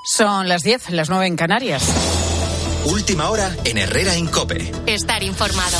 Son las 10, las 9 en Canarias. Última hora en Herrera en COPE. Estar informado.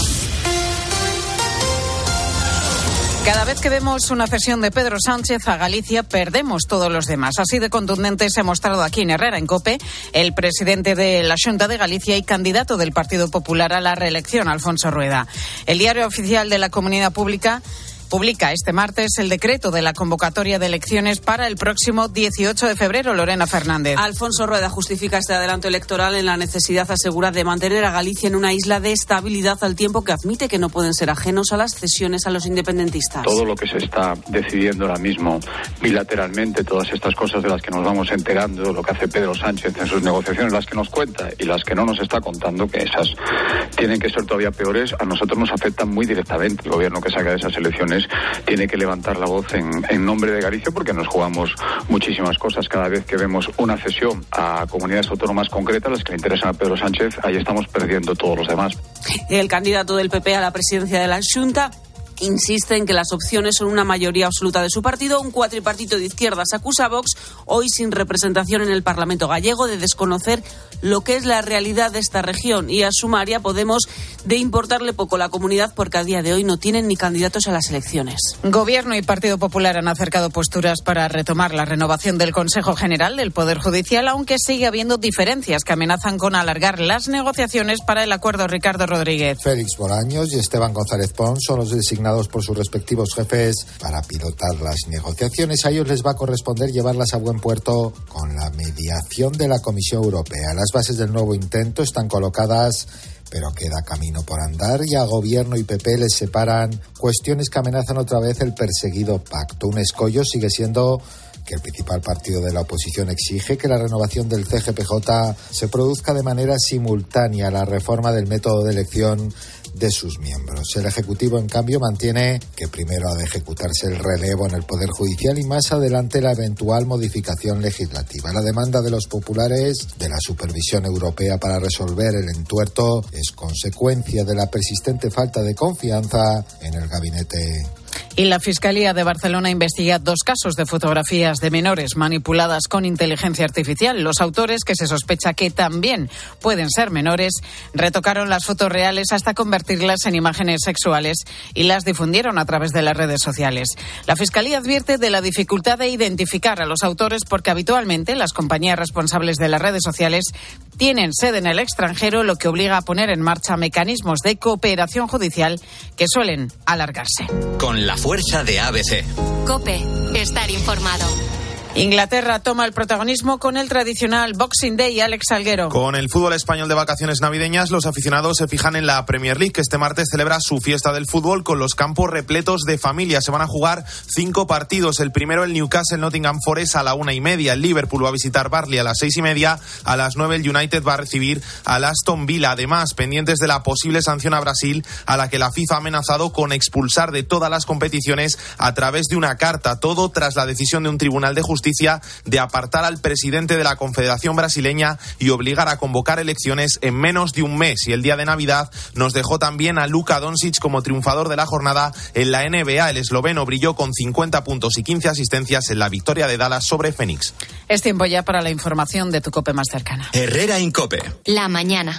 Cada vez que vemos una cesión de Pedro Sánchez a Galicia, perdemos todos los demás. Así de contundente se ha mostrado aquí en Herrera en COPE el presidente de la Xunta de Galicia y candidato del Partido Popular a la reelección, Alfonso Rueda. El Diario Oficial de la Comunidad publica este martes el decreto de la convocatoria de elecciones para el próximo 18 de febrero. Lorena Fernández. Alfonso Rueda justifica este adelanto electoral en la necesidad asegura de mantener a Galicia en una isla de estabilidad, al tiempo que admite que no pueden ser ajenos a las cesiones a los independentistas. Todo lo que se está decidiendo ahora mismo bilateralmente, todas estas cosas de las que nos vamos enterando, lo que hace Pedro Sánchez en sus negociaciones, las que nos cuenta y las que no nos está contando, que esas tienen que ser todavía peores, a nosotros nos afectan muy directamente. El gobierno que salga de esas elecciones tiene que levantar la voz en nombre de Galicia, porque nos jugamos muchísimas cosas. Cada vez que vemos una cesión a comunidades autónomas concretas, las que le interesan a Pedro Sánchez, ahí estamos perdiendo todos los demás. El candidato del PP a la presidencia de la Xunta insiste en que las opciones son una mayoría absoluta de su partido. Un cuatripartito de izquierdas acusa a Vox, hoy sin representación en el Parlamento gallego, de desconocer lo que es la realidad de esta región, y a Sumar y a Podemos de importarle poco la comunidad, porque a día de hoy no tienen ni candidatos a las elecciones. Gobierno y Partido Popular han acercado posturas para retomar la renovación del Consejo General del Poder Judicial, aunque sigue habiendo diferencias que amenazan con alargar las negociaciones para el acuerdo. Ricardo Rodríguez. Félix Bolaños y Esteban González Pons son los designados por sus respectivos jefes para pilotar las negociaciones. A ellos les va a corresponder llevarlas a buen puerto con la mediación de la Comisión Europea. Las bases del nuevo intento están colocadas, pero queda camino por andar, y a Gobierno y PP les separan cuestiones que amenazan otra vez el perseguido pacto. Un escollo sigue siendo que el principal partido de la oposición exige que la renovación del CGPJ se produzca de manera simultánea a la reforma del método de elección de sus miembros. El Ejecutivo, en cambio, mantiene que primero ha de ejecutarse el relevo en el Poder Judicial y más adelante la eventual modificación legislativa. La demanda de los populares de la supervisión europea para resolver el entuerto es consecuencia de la persistente falta de confianza en el gabinete. Y la Fiscalía de Barcelona investiga 2 casos de fotografías de menores manipuladas con inteligencia artificial. Los autores, que se sospecha que también pueden ser menores, retocaron las fotos reales hasta convertirlas en imágenes sexuales y las difundieron a través de las redes sociales. La Fiscalía advierte de la dificultad de identificar a los autores, porque habitualmente las compañías responsables de las redes sociales tienen sede en el extranjero, lo que obliga a poner en marcha mecanismos de cooperación judicial que suelen alargarse. Con la fuerza de ABC. COPE. Estar informado. Inglaterra toma el protagonismo con el tradicional Boxing Day. Alex Salguero. Con el fútbol español de vacaciones navideñas, los aficionados se fijan en la Premier League, que este martes celebra su fiesta del fútbol con los campos repletos de familia. Se van a jugar 5 partidos. El primero, el Newcastle-Nottingham Forest a la 1:30. El Liverpool va a visitar Burnley a las 6:30. A las 9 el United va a recibir al Aston Villa. Además, pendientes de la posible sanción a Brasil, a la que la FIFA ha amenazado con expulsar de todas las competiciones a través de una carta. Todo tras la decisión de un tribunal de justicia de apartar al presidente de la Confederación Brasileña y obligar a convocar elecciones en menos de un mes. Y el día de Navidad nos dejó también a Luka Doncic como triunfador de la jornada en la NBA. El esloveno brilló con 50 puntos y 15 asistencias en la victoria de Dallas sobre Phoenix. Es tiempo ya para la información de tu COPE más cercana. Herrera en COPE. La mañana.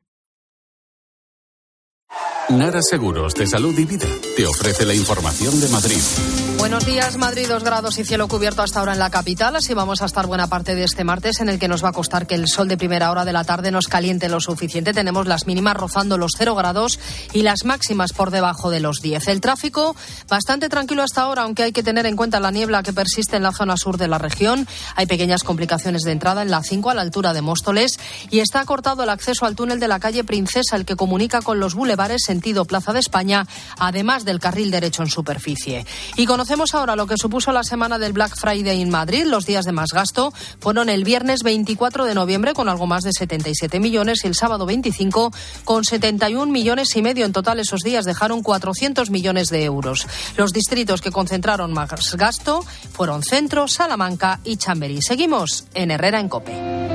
Nara Seguros de Salud y Vida te ofrece la información de Madrid. Buenos días, Madrid, 2 grados y cielo cubierto hasta ahora en la capital. Así vamos a estar buena parte de este martes, en el que nos va a costar que el sol de primera hora de la tarde nos caliente lo suficiente. Tenemos las mínimas rozando los 0 grados y las máximas por debajo de los 10. El tráfico bastante tranquilo hasta ahora, aunque hay que tener en cuenta la niebla que persiste en la zona sur de la región. Hay pequeñas complicaciones de entrada en la 5 a la altura de Móstoles, y está cortado el acceso al túnel de la calle Princesa, el que comunica con los bulevares sentido Plaza de España, además del carril derecho en superficie. Y conocemos ahora lo que supuso la semana del Black Friday en Madrid. Los días de más gasto fueron el viernes 24 de noviembre con algo más de 77 millones y el sábado 25 con 71 millones y medio. En total, esos días dejaron 400 millones de euros. Los distritos que concentraron más gasto fueron Centro, Salamanca y Chamberí. Seguimos en Herrera en COPE.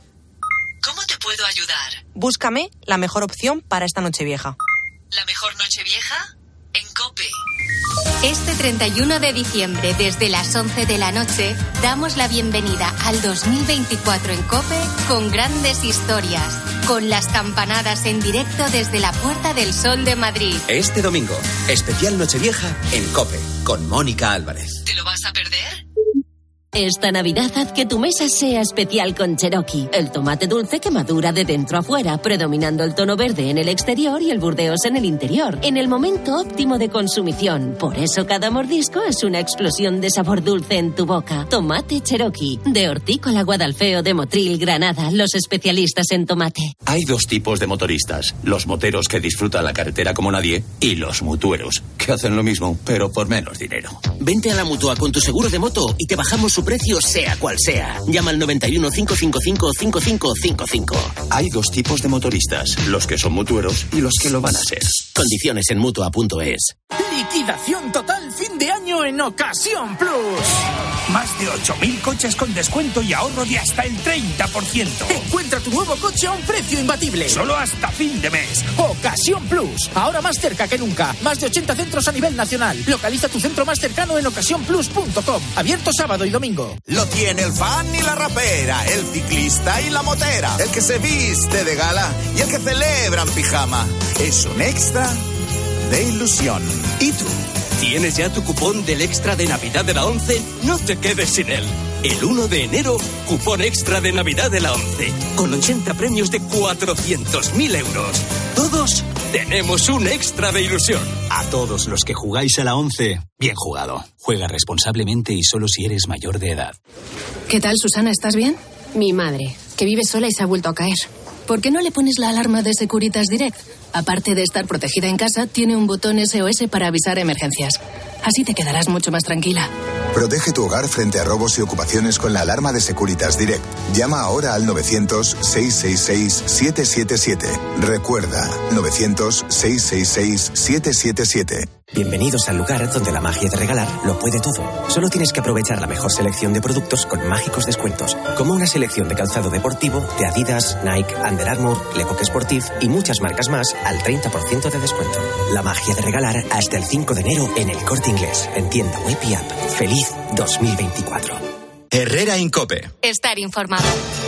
Búscame la mejor opción para esta Nochevieja. ¿La mejor Nochevieja Nochevieja en COPE. Este 31 de diciembre, desde las 11 de la noche, damos la bienvenida al 2024 en COPE con grandes historias, con las campanadas en directo desde la Puerta del Sol de Madrid. Este domingo, especial Nochevieja en COPE, con Mónica Álvarez. ¿Te lo vas a perder? Esta Navidad haz que tu mesa sea especial con Cherokee, el tomate dulce que madura de dentro a fuera, predominando el tono verde en el exterior y el burdeos en el interior, en el momento óptimo de consumición. Por eso cada mordisco es una explosión de sabor dulce en tu boca. Tomate Cherokee, de Hortícola Guadalfeo de Motril, Granada, los especialistas en tomate. Hay dos tipos de motoristas, los moteros que disfrutan la carretera como nadie y los mutueros, que hacen lo mismo, pero por menos dinero. Vente a la Mutua con tu seguro de moto y te bajamos su precio sea cual sea. Llama al 91 555 5555. Hay dos tipos de motoristas, los que son mutueros y los que lo van a ser. Condiciones en Mutua.es. Liquidación total fin de año en Ocasión Plus. Más de 8.000 coches con descuento y ahorro de hasta el 30%. Encuentra tu nuevo coche a un precio imbatible. Solo hasta fin de mes. Ocasión Plus. Ahora más cerca que nunca. Más de 80 centros a nivel nacional. Localiza tu centro más cercano en ocasiónplus.com. Abierto sábado y domingo. Lo tiene el fan y la rapera, el ciclista y la motera, el que se viste de gala y el que celebra en pijama. Es un extra de ilusión. ¿Y tú? ¿Tienes ya tu cupón del extra de Navidad de la 11? No te quedes sin él. El 1 de enero, cupón extra de Navidad de la 11, con 80 premios de 400.000 euros. Todos tenemos un extra de ilusión. A todos los que jugáis a la 11, bien jugado. Juega responsablemente y solo si eres mayor de edad. ¿Qué tal, Susana? ¿Estás bien? Mi madre, que vive sola y se ha vuelto a caer. ¿Por qué no le pones la alarma de Securitas Direct? Aparte de estar protegida en casa, tiene un botón SOS para avisar emergencias. Así te quedarás mucho más tranquila. Protege tu hogar frente a robos y ocupaciones con la alarma de Securitas Direct. Llama ahora al 900-666-777. Recuerda, 900-666-777. Bienvenidos al lugar donde la magia de regalar lo puede todo. Solo tienes que aprovechar la mejor selección de productos con mágicos descuentos, como una selección de calzado deportivo de Adidas, Nike, Under Armour, Lecoq Sportif y muchas marcas más al 30% de descuento. La magia de regalar hasta el 5 de enero en El Corte Inglés, en tienda web y app. ¡Feliz 2024! Herrera Incope. Estar informado.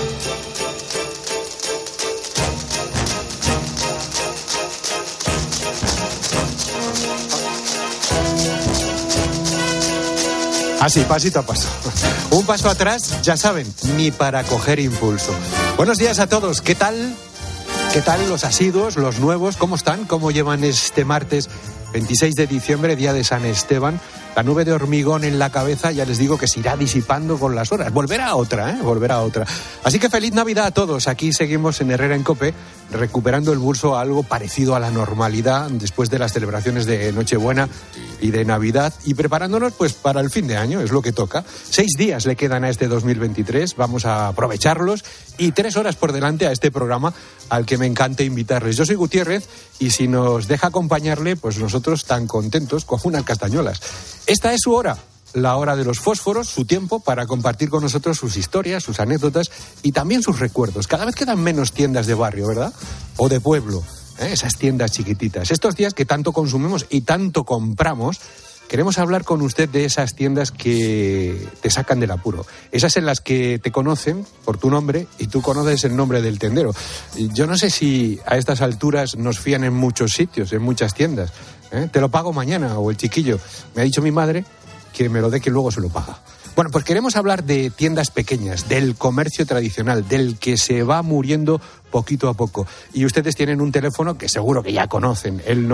Así, pasito a paso. Un paso atrás, ya saben, ni para coger impulso. Buenos días a todos, ¿qué tal? ¿Qué tal los asiduos, los nuevos? ¿Cómo están? ¿Cómo llevan este martes 26 de diciembre, día de San Esteban? La nube de hormigón en la cabeza, ya les digo que se irá disipando con las horas. Volverá otra. Así que feliz Navidad a todos. Aquí seguimos en Herrera en COPE, recuperando el pulso a algo parecido a la normalidad después de las celebraciones de Nochebuena y de Navidad y preparándonos pues para el fin de año, es lo que toca. 6 días le quedan a este 2023, vamos a aprovecharlos y 3 horas por delante a este programa al que me encanta invitarles. Yo soy Gutiérrez y si nos deja acompañarle, pues nosotros tan contentos como unas castañuelas. Esta es su hora, la hora de los fósforos, su tiempo para compartir con nosotros sus historias, sus anécdotas y también sus recuerdos. Cada vez quedan menos tiendas de barrio, ¿verdad? O de pueblo, esas tiendas chiquititas. Estos días que tanto consumimos y tanto compramos, queremos hablar con usted de esas tiendas que te sacan del apuro. Esas en las que te conocen por tu nombre y tú conoces el nombre del tendero. Yo no sé si a estas alturas nos fían en muchos sitios, en muchas tiendas. Te lo pago mañana, o el chiquillo. Me ha dicho mi madre que me lo dé, que luego se lo paga. Bueno, pues queremos hablar de tiendas pequeñas, del comercio tradicional, del que se va muriendo poquito a poco. Y ustedes tienen un teléfono que seguro que ya conocen, el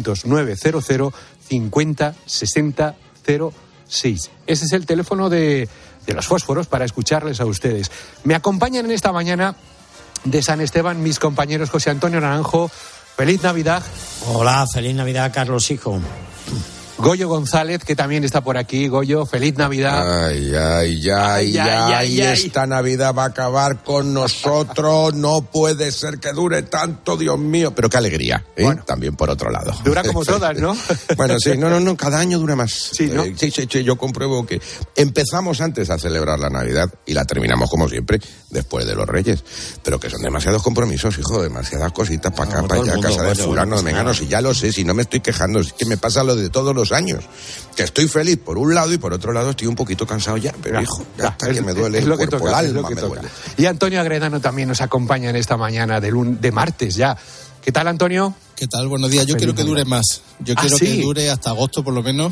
900-900-50-60-06. Ese es el teléfono de los fósforos para escucharles a ustedes. Me acompañan en esta mañana de San Esteban mis compañeros José Antonio Naranjo. ¡Feliz Navidad! Hola, feliz Navidad, Carlos, hijo. Goyo González, que también está por aquí. Goyo, feliz Navidad. Ay, esta Navidad va a acabar con nosotros. No puede ser que dure tanto, Dios mío. Pero qué alegría, ¿eh? Bueno, también por otro lado. Dura como todas, ¿no? Bueno, sí, no, cada año dura más. Sí, ¿no? Sí, yo compruebo que empezamos antes a celebrar la Navidad y la terminamos, como siempre, después de los Reyes. Pero que son demasiados compromisos, hijo, demasiadas cositas para acá, para allá, casa de fulano, de mengano. Si ya lo sé, si no me estoy quejando, es que me pasa lo de todos los años, que estoy feliz por un lado y por otro lado estoy un poquito cansado ya, pero hijo, ya está, que me duele el cuerpo, el alma me duele. Y Antonio Agredano también nos acompaña en esta mañana de martes ya. ¿Qué tal, Antonio? ¿Qué tal? Buenos días. Yo quiero que dure más. Yo quiero que dure hasta agosto por lo menos,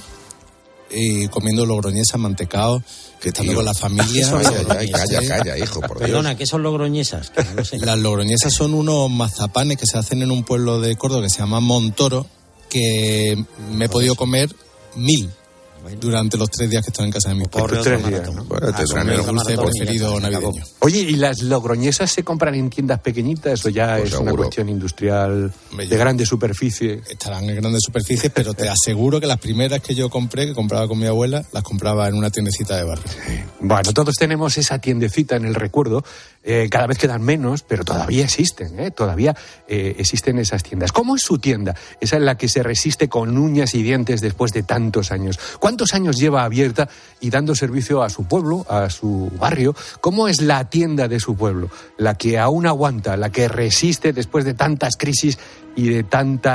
comiendo logroñesas, mantecados, estando con la familia. Calla, hijo, por Dios. Perdona, ¿qué son logroñesas? No sé. Las logroñesas son unos mazapanes que se hacen en un pueblo de Córdoba que se llama Montoro, que me he podido comer 1000 durante los 3 días que estoy en casa de mis padres. 3 días, ¿no? Bueno, es mi dulce preferido navideño. Oye, ¿y las logroñesas se compran en tiendas pequeñitas o ya pues es seguro. Una cuestión industrial de grande superficie? Estarán en grandes superficies, pero te aseguro que las primeras que yo compré, que compraba con mi abuela, las compraba en una tiendecita de barrio. Bueno, todos tenemos esa tiendecita en el recuerdo. Cada vez quedan menos, pero todavía existen, todavía existen esas tiendas. ¿Cómo es su tienda? Esa en la que se resiste con uñas y dientes después de tantos años. ¿Cuántos años lleva abierta y dando servicio a su pueblo, a su barrio? ¿Cómo es la tienda de su pueblo? La que aún aguanta, la que resiste después de tantas crisis y de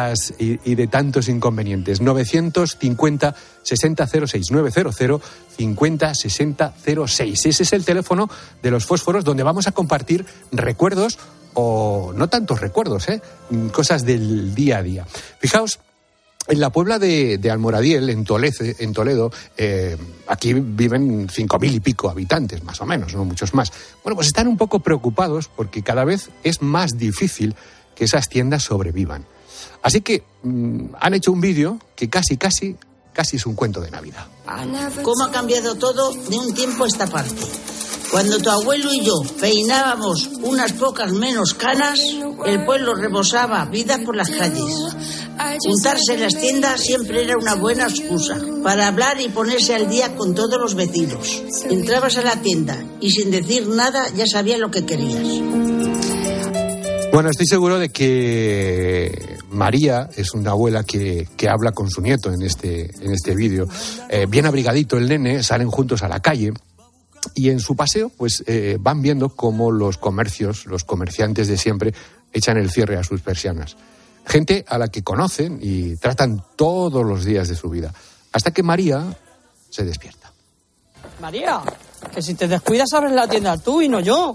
tantos inconvenientes. 950 6006, 900 50 6006. Ese es el teléfono de los fósforos, donde vamos a compartir recuerdos, o no tantos recuerdos, cosas del día a día. Fijaos, en la Puebla de Almoradiel, en Toledo, aquí viven 5.000 y pico habitantes, más o menos, no muchos más. Bueno, pues están un poco preocupados porque cada vez es más difícil que esas tiendas sobrevivan. Así que han hecho un vídeo que casi es un cuento de Navidad. ¿Cómo ha cambiado todo de un tiempo a esta parte? Cuando tu abuelo y yo peinábamos unas pocas menos canas, el pueblo rebosaba vida por las calles. Juntarse en las tiendas siempre era una buena excusa para hablar y ponerse al día con todos los vecinos. Entrabas a la tienda y sin decir nada ya sabías lo que querías. Bueno, estoy seguro de que María es una abuela que habla con su nieto en este vídeo. Bien abrigadito el nene, salen juntos a la calle. Y en su paseo, pues van viendo cómo los comerciantes de siempre echan el cierre a sus persianas. Gente a la que conocen y tratan todos los días de su vida. Hasta que María se despierta. María, que si te descuidas abres la tienda tú y no yo.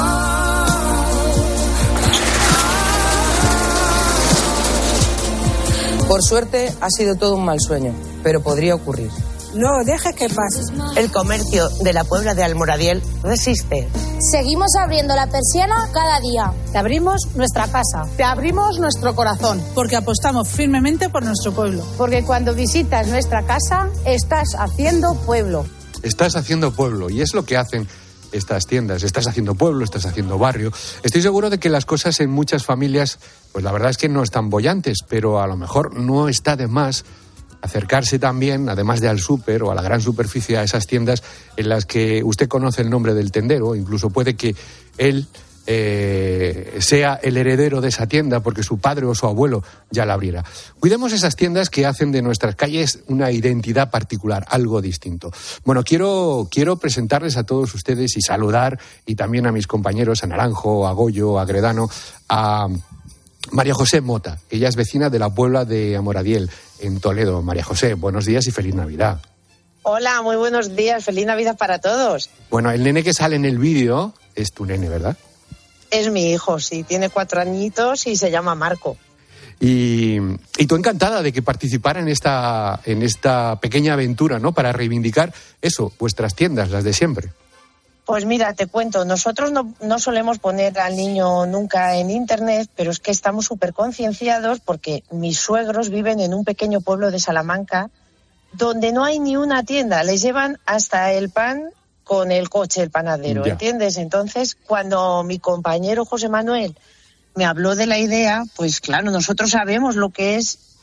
Por suerte ha sido todo un mal sueño, pero podría ocurrir. No dejes que pase. El comercio de la Puebla de Almoradiel resiste. Seguimos abriendo la persiana cada día. Te abrimos nuestra casa. Te abrimos nuestro corazón. Porque apostamos firmemente por nuestro pueblo. Porque cuando visitas nuestra casa, estás haciendo pueblo. Estás haciendo pueblo, y es lo que hacen estas tiendas. Estás haciendo pueblo, estás haciendo barrio. Estoy seguro de que las cosas en muchas familias, pues la verdad es que no están bollantes, pero a lo mejor no está de más acercarse también, además de al súper o a la gran superficie, a esas tiendas en las que usted conoce el nombre del tendero, incluso puede que él sea el heredero de esa tienda porque su padre o su abuelo ya la abriera. Cuidemos esas tiendas que hacen de nuestras calles una identidad particular, algo distinto. Bueno, quiero presentarles a todos ustedes y saludar, y también a mis compañeros, a Naranjo, a Goyo, a Agredano, a María José Mota. Ella es vecina de la Puebla de Almoradiel, en Toledo. María José, buenos días y feliz Navidad. Hola, muy buenos días, feliz Navidad para todos. Bueno, el nene que sale en el vídeo es tu nene, ¿verdad? Es mi hijo, sí, tiene 4 añitos y se llama Marco. Y tú encantada de que participara en esta pequeña aventura, ¿no? Para reivindicar eso, vuestras tiendas, las de siempre. Pues mira, te cuento, nosotros no solemos poner al niño nunca en internet, pero es que estamos súper concienciados porque mis suegros viven en un pequeño pueblo de Salamanca donde no hay ni una tienda, les llevan hasta el pan con el coche, el panadero, ya. ¿Entiendes? Entonces, cuando mi compañero José Manuel me habló de la idea, pues claro, nosotros sabemos lo que es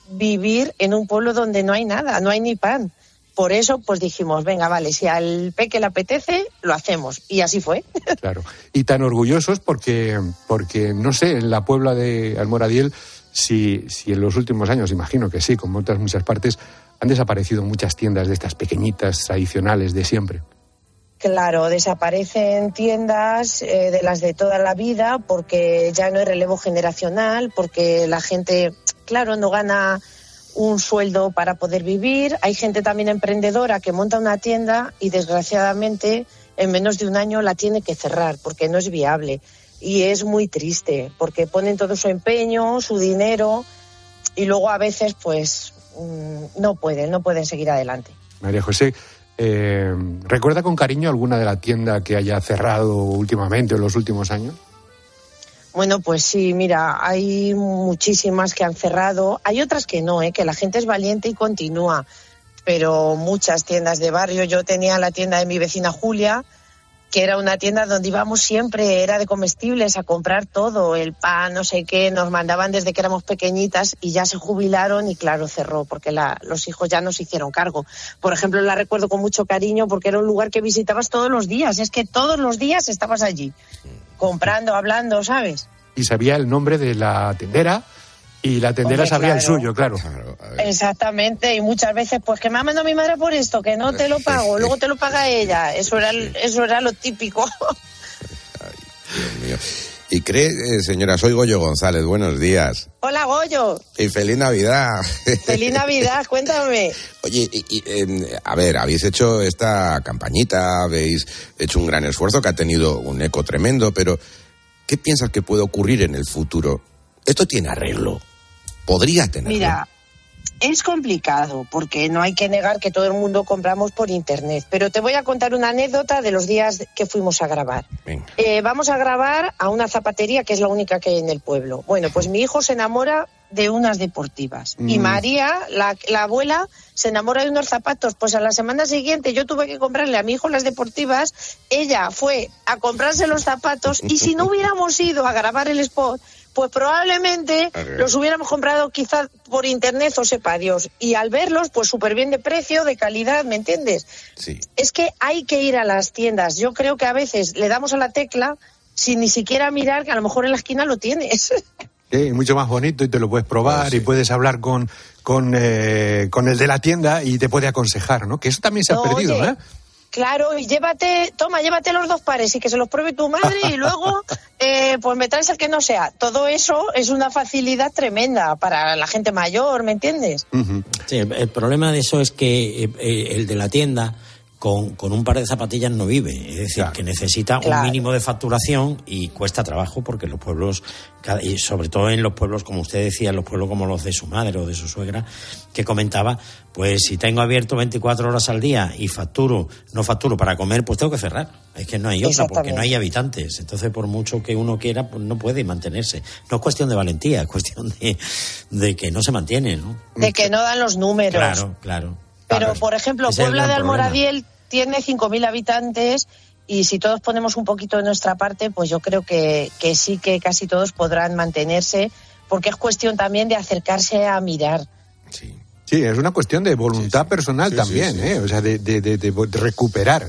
vivir en un pueblo donde no hay nada, no hay ni pan. Por eso, pues dijimos, venga, vale, si al peque le apetece, lo hacemos. Y así fue. Claro. Y tan orgullosos porque no sé, en la Puebla de Almoradiel, si en los últimos años, imagino que sí, como en muchas partes, han desaparecido muchas tiendas de estas pequeñitas tradicionales de siempre. Claro, desaparecen tiendas de las de toda la vida porque ya no hay relevo generacional, porque la gente, claro, no gana un sueldo para poder vivir. Hay gente también emprendedora que monta una tienda y desgraciadamente en menos de un año la tiene que cerrar porque no es viable. Y es muy triste porque ponen todo su empeño, su dinero y luego a veces pues no pueden seguir adelante. María José, ¿recuerda con cariño alguna de la tienda que haya cerrado últimamente o en los últimos años? Bueno, pues sí, mira, hay muchísimas que han cerrado, hay otras que no, que la gente es valiente y continúa, pero muchas tiendas de barrio. Yo tenía la tienda de mi vecina Julia, que era una tienda donde íbamos siempre, era de comestibles, a comprar todo, el pan, no sé qué, nos mandaban desde que éramos pequeñitas y ya se jubilaron y claro, cerró, porque los hijos ya nos hicieron cargo. Por ejemplo, la recuerdo con mucho cariño porque era un lugar que visitabas todos los días, es que todos los días estabas allí, comprando, hablando, ¿sabes? Y sabía el nombre de la tendera y la tendera sabía el suyo, claro. Exactamente, y muchas veces, pues que me ha mandado mi madre por esto, que no te lo pago, luego te lo paga ella, eso era lo típico. Ay, Dios mío. Y cree, señora, soy Goyo González, buenos días. Hola, Goyo. Y feliz Navidad. Feliz Navidad, cuéntame. Oye, a ver, habéis hecho esta campañita, habéis hecho un gran esfuerzo que ha tenido un eco tremendo, pero ¿qué piensas que puede ocurrir en el futuro? ¿Esto tiene arreglo? ¿Podría tenerlo? Mira, es complicado porque no hay que negar que todo el mundo compramos por internet, pero te voy a contar una anécdota de los días que fuimos a grabar. Vamos a grabar a una zapatería que es la única que hay en el pueblo. Bueno, pues mi hijo se enamora de unas deportivas y María, la abuela, se enamora de unos zapatos. Pues a la semana siguiente yo tuve que comprarle a mi hijo las deportivas, ella fue a comprarse los zapatos y si no hubiéramos ido a grabar el spot, pues probablemente los hubiéramos comprado quizás por internet o sepa Dios. Y al verlos, pues súper bien de precio, de calidad, ¿me entiendes? Sí. Es que hay que ir a las tiendas. Yo creo que a veces le damos a la tecla sin ni siquiera mirar que a lo mejor en la esquina lo tienes. Sí, mucho más bonito y te lo puedes probar y puedes hablar con el de la tienda y te puede aconsejar, ¿no? Que eso también se ha perdido, oye, claro, y llévate los 2 pares y que se los pruebe tu madre y luego pues me traes el que no sea. Todo eso es una facilidad tremenda para la gente mayor, ¿me entiendes? Uh-huh. Sí, el problema de eso es que el de la tienda con un par de zapatillas no vive, es decir, que necesita un mínimo de facturación y cuesta trabajo porque los pueblos, y sobre todo en los pueblos, como usted decía, en los pueblos como los de su madre o de su suegra, que comentaba, pues si tengo abierto 24 horas al día y no facturo para comer, pues tengo que cerrar. Es que no hay otra, porque no hay habitantes. Entonces, por mucho que uno quiera, pues no puede mantenerse. No es cuestión de valentía, es cuestión de que no se mantiene, ¿no? De que no dan los números. Claro. Pero, por ejemplo, Puebla de Almoradiel tiene 5.000 habitantes y si todos ponemos un poquito de nuestra parte, pues yo creo que sí que casi todos podrán mantenerse, porque es cuestión también de acercarse a mirar. Sí, es una cuestión de voluntad personal también, o sea, de recuperar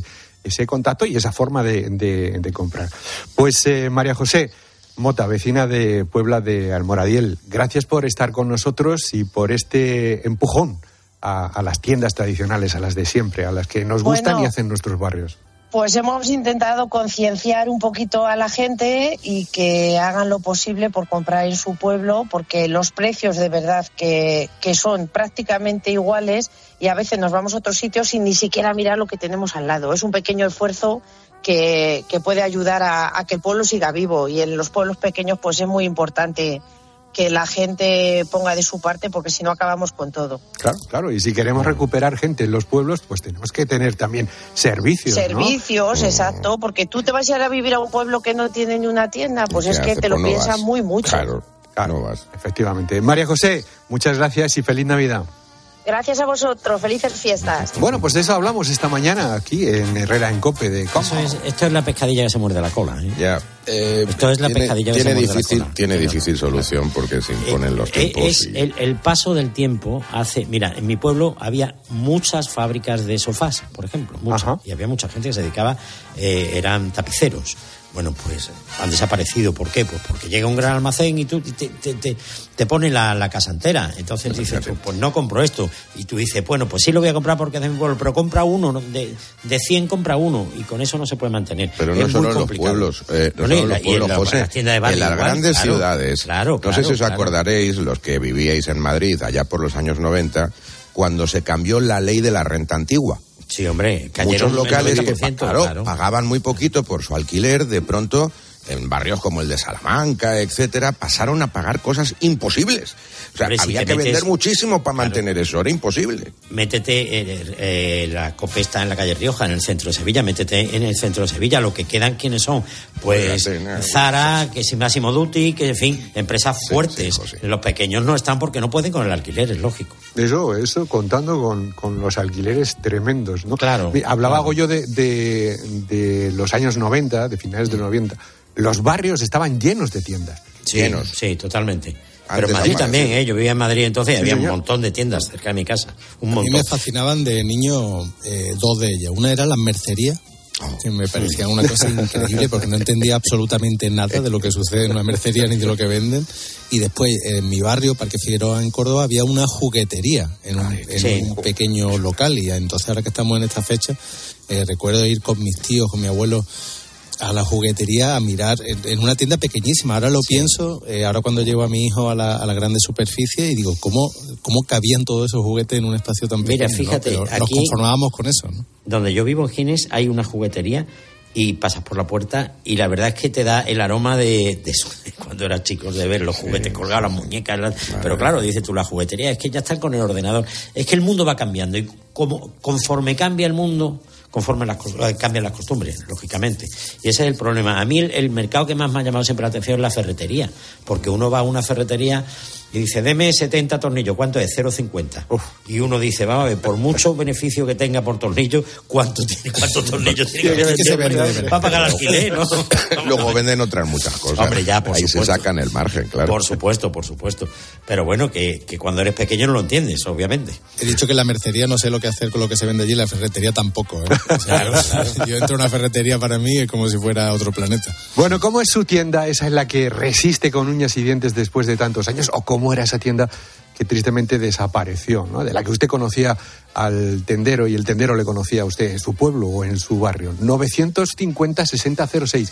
ese contacto y esa forma de comprar. Pues María José Mota, vecina de Puebla de Almoradiel, gracias por estar con nosotros y por este empujón a las tiendas tradicionales, a las de siempre, a las que nos gustan y hacen nuestros barrios. Pues hemos intentado concienciar un poquito a la gente y que hagan lo posible por comprar en su pueblo, porque los precios de verdad que son prácticamente iguales y a veces nos vamos a otros sitios sin ni siquiera mirar lo que tenemos al lado. Es un pequeño esfuerzo que puede ayudar a que el pueblo siga vivo, y en los pueblos pequeños pues es muy importante que la gente ponga de su parte, porque si no acabamos con todo. Claro, y si queremos recuperar gente en los pueblos, pues tenemos que tener también servicios, ¿no? Exacto, porque tú te vas a ir a vivir a un pueblo que no tiene ni una tienda, pues es que te lo piensas muy mucho. Claro, no vas. Efectivamente. María José, muchas gracias y feliz Navidad. Gracias a vosotros, felices fiestas. Bueno, pues de eso hablamos esta mañana aquí en Herrera en COPE. Esto es la pescadilla que se muerde la cola. Ya. Esto es la pescadilla que se muerde la cola. Tiene difícil solución porque se imponen los tiempos. El paso del tiempo hace... Mira, en mi pueblo había muchas fábricas de sofás, por ejemplo, muchas. Y había mucha gente que se dedicaba, eran tapiceros. Bueno, pues han desaparecido. ¿Por qué? Pues porque llega un gran almacén y tú te pone la casa entera. Entonces dices tú, pues no compro esto. Y tú dices, bueno, pues sí lo voy a comprar porque es de mi pueblo, pero compra uno, de 100 compra uno. Y con eso no se puede mantener. Pero no solo en los pueblos, José, las tiendas de barrio, en las grandes ciudades. Claro, no sé si os acordaréis, los que vivíais en Madrid allá por los años 90, cuando se cambió la ley de la renta antigua. Sí, hombre, muchos locales que pagaban muy poquito por su alquiler, de pronto, en barrios como el de Salamanca, etcétera, pasaron a pagar cosas imposibles. O sea, hombre, había que vender muchísimo para mantener eso, era imposible. Métete, la COPE está en la calle Rioja, en el centro de Sevilla, métete en el centro de Sevilla, lo que quedan, ¿quiénes son? Pues Zara, que es Massimo Dutti, que en fin, empresas fuertes. Los pequeños no están porque no pueden con el alquiler, es lógico. Eso contando con los alquileres tremendos, ¿no? Claro. Hablaba yo de los años 90, de finales de los 90. Los barrios estaban llenos de tiendas. Llenos. Sí, totalmente. Pero en Madrid también, yo vivía en Madrid entonces y había un montón de tiendas cerca de mi casa. Un montón. A mí me fascinaban de niño dos de ellas. Una era las mercerías, que me parecían una cosa increíble porque no entendía absolutamente nada de lo que sucede en una mercería ni de lo que venden. Y después, en mi barrio, Parque Figueroa, en Córdoba, había una juguetería en un pequeño local. Y entonces, ahora que estamos en esta fecha, recuerdo ir con mis tíos, con mi abuelo, a la juguetería a mirar en una tienda pequeñísima. Ahora lo pienso, ahora cuando llevo a mi hijo a la grande superficie y digo, ¿cómo cabían todos esos juguetes en un espacio tan pequeño? Mira, fíjate, ¿no? Pero nos conformábamos con eso, ¿no? Donde yo vivo en Gines hay una juguetería y pasas por la puerta y la verdad es que te da el aroma de eso, de cuando eras chicos, de ver los juguetes colgados, las muñecas, pero claro, dices tú, la juguetería es que ya están con el ordenador, es que el mundo va cambiando y conforme cambia el mundo, conforme cambian las costumbres, lógicamente. Y ese es el problema. A mí el mercado que más me ha llamado siempre la atención es la ferretería, porque uno va a una ferretería y dice, deme 70 tornillos, ¿cuánto es? 0,50. Y uno dice, vamos a ver, por mucho beneficio que tenga por tornillo, ¿cuántos tornillos tiene que vender? Va a pagar alquiler, ¿no? Luego venden otras muchas cosas. Hombre, ya, por Ahí supuesto. se sacan el margen, claro. Por supuesto. Pero bueno, que cuando eres pequeño no lo entiendes, obviamente. He dicho que en la mercería no sé lo que hacer con lo que se vende allí, la ferretería tampoco, ¿eh? O sea, claro. Yo entro a una ferretería, para mí es como si fuera otro planeta. Bueno, ¿cómo es su tienda? ¿Esa es la que resiste con uñas y dientes después de tantos años? ¿O cómo era esa tienda que tristemente desapareció, ¿no? De la que usted conocía al tendero y el tendero le conocía a usted en su pueblo o en su barrio? 950-6006,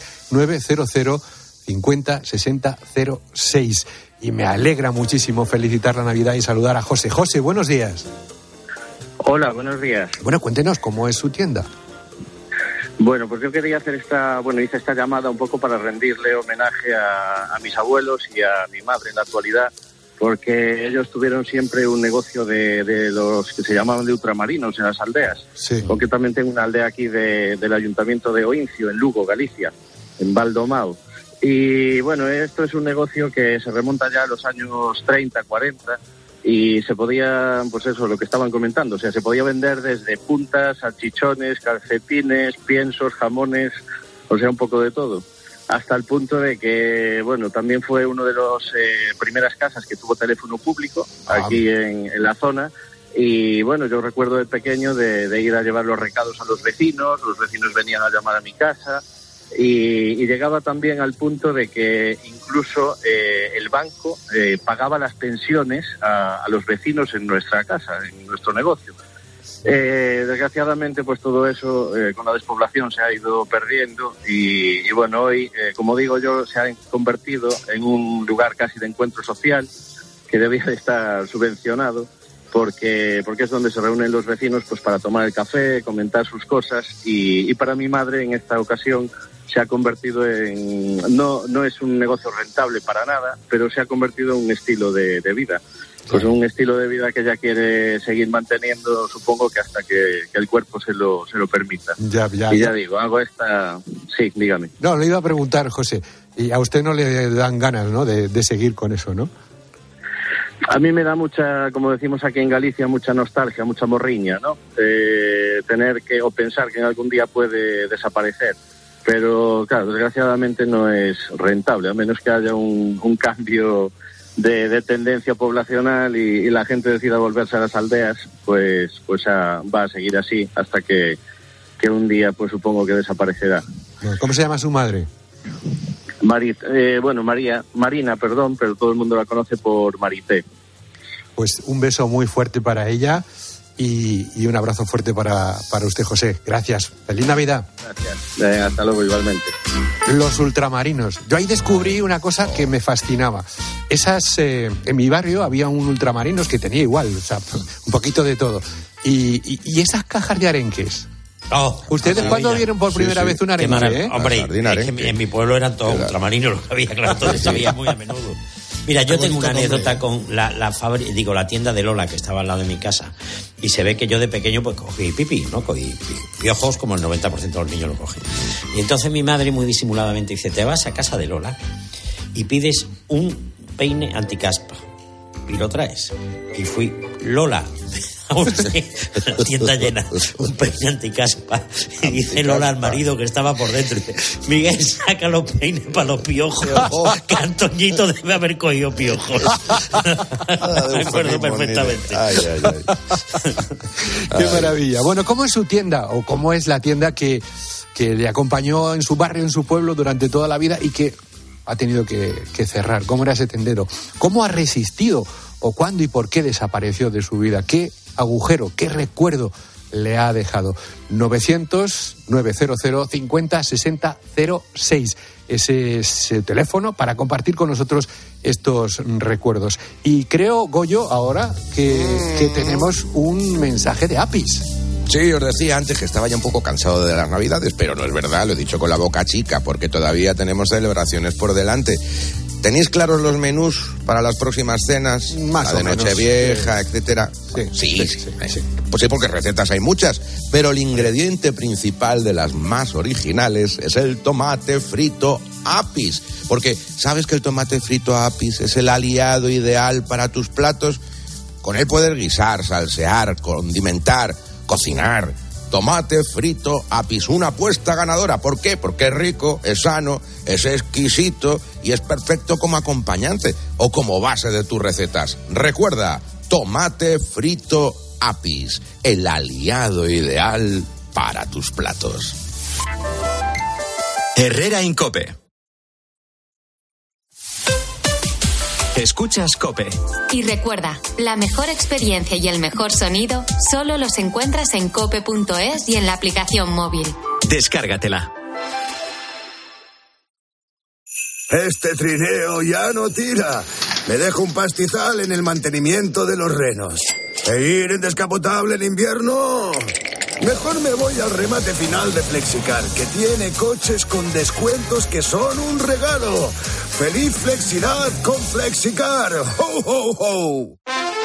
900-50-6006. Y me alegra muchísimo felicitar la Navidad y saludar a José. José, buenos días. Hola, buenos días. Bueno, cuéntenos, ¿cómo es su tienda? Bueno, pues yo quería hacer hice esta llamada un poco para rendirle homenaje a mis abuelos y a mi madre en la actualidad, porque ellos tuvieron siempre un negocio de los que se llamaban de ultramarinos en las aldeas. Sí. Concretamente en una aldea aquí del ayuntamiento de Oincio, en Lugo, Galicia, en Baldomao. Y bueno, esto es un negocio que se remonta ya a los años 30, 40, y se podía, pues eso, lo que estaban comentando, o sea, se podía vender desde puntas, salchichones, calcetines, piensos, jamones, o sea, un poco de todo. Hasta el punto de que, bueno, también fue uno de las primeras casas que tuvo teléfono público aquí en la zona. Y bueno, yo recuerdo de pequeño de ir a llevar los recados a los vecinos venían a llamar a mi casa. Y llegaba también al punto de que incluso el banco pagaba las pensiones a los vecinos en nuestra casa, en nuestro negocio. Desgraciadamente, pues todo eso con la despoblación se ha ido perdiendo y bueno, hoy, como digo yo, se ha convertido en un lugar casi de encuentro social que debía de estar subvencionado porque es donde se reúnen los vecinos pues para tomar el café, comentar sus cosas y para mi madre en esta ocasión se ha convertido no es un negocio rentable para nada, pero se ha convertido en un estilo de vida. Pues un estilo de vida que ella quiere seguir manteniendo, supongo que hasta que el cuerpo se lo permita. Ya digo, hago esta... Sí, dígame. No, le iba a preguntar, José, y a usted no le dan ganas, ¿no?, de seguir con eso, ¿no? A mí me da mucha, como decimos aquí en Galicia, mucha nostalgia, mucha morriña, ¿no? Tener que, o pensar que en algún día puede desaparecer. Pero, claro, desgraciadamente no es rentable, a menos que haya un cambio de tendencia poblacional y la gente decida volverse a las aldeas, pues va a seguir así hasta que un día, pues supongo que desaparecerá. ¿Cómo se llama su madre? Marina, perdón, pero todo el mundo la conoce por Marité. Pues un beso muy fuerte para ella y un abrazo fuerte para usted, José. Gracias. Feliz Navidad. Gracias. Hasta luego, igualmente. Los ultramarinos. Yo ahí descubrí una cosa que me fascinaba. En mi barrio había un ultramarinos que tenía igual, o sea, un poquito de todo. Y esas cajas de arenques. ¿Ustedes cuándo vieron por primera vez un arenque? Hombre, es que en mi pueblo eran todos ultramarinos, lo que había, claro, todo se veía muy a menudo. Mira, yo tengo una anécdota con la tienda de Lola, que estaba al lado de mi casa, y se ve que yo de pequeño pues cogí pipí, ¿no? Cogí piojos, como el 90% de los niños lo cogen. Y entonces mi madre muy disimuladamente dice, te vas a casa de Lola y pides un peine anticaspa y lo traes. Y fui, Lola, la tienda llena, un peine anticaspa, y dice Lola al marido que estaba por dentro, Miguel, saca los peines para los piojos, que Antoñito debe haber cogido piojos. Me acuerdo perfectamente. Qué maravilla. Bueno, ¿cómo es su tienda o cómo es la tienda que le acompañó en su barrio, en su pueblo durante toda la vida y que ha tenido que cerrar? ¿Cómo era ese tendero? ¿Cómo ha resistido? ¿O cuándo y por qué desapareció de su vida? ¿Qué agujero, qué recuerdo le ha dejado? 900-900-50-60-06. Ese es el teléfono para compartir con nosotros estos recuerdos. Y creo, Goyo, ahora que tenemos un mensaje de Apis. Sí, os decía antes que estaba ya un poco cansado de las Navidades, pero no es verdad, lo he dicho con la boca chica, porque todavía tenemos celebraciones por delante. ¿Tenéis claros los menús para las próximas cenas? Más la de Nochevieja, etcétera. Sí. Pues sí, porque recetas hay muchas, pero el ingrediente principal de las más originales es el tomate frito Apis. Porque ¿sabes que el tomate frito Apis es el aliado ideal para tus platos? Con él puedes guisar, salsear, condimentar, cocinar. Tomate frito Apis, una apuesta ganadora. ¿Por qué? Porque es rico, es sano, es exquisito y es perfecto como acompañante o como base de tus recetas. Recuerda, tomate frito Apis, el aliado ideal para tus platos. Herrera Incope. Escuchas COPE. Y recuerda, la mejor experiencia y el mejor sonido solo los encuentras en cope.es y en la aplicación móvil. Descárgatela. Este trineo ya no tira. Me dejo un pastizal en el mantenimiento de los renos. ¿E ir en descapotable en invierno? Mejor me voy al remate final de Flexicar, que tiene coches con descuentos que son un regalo. ¡Feliz Flexidad con Flexicar! ¡Ho, ho, ho!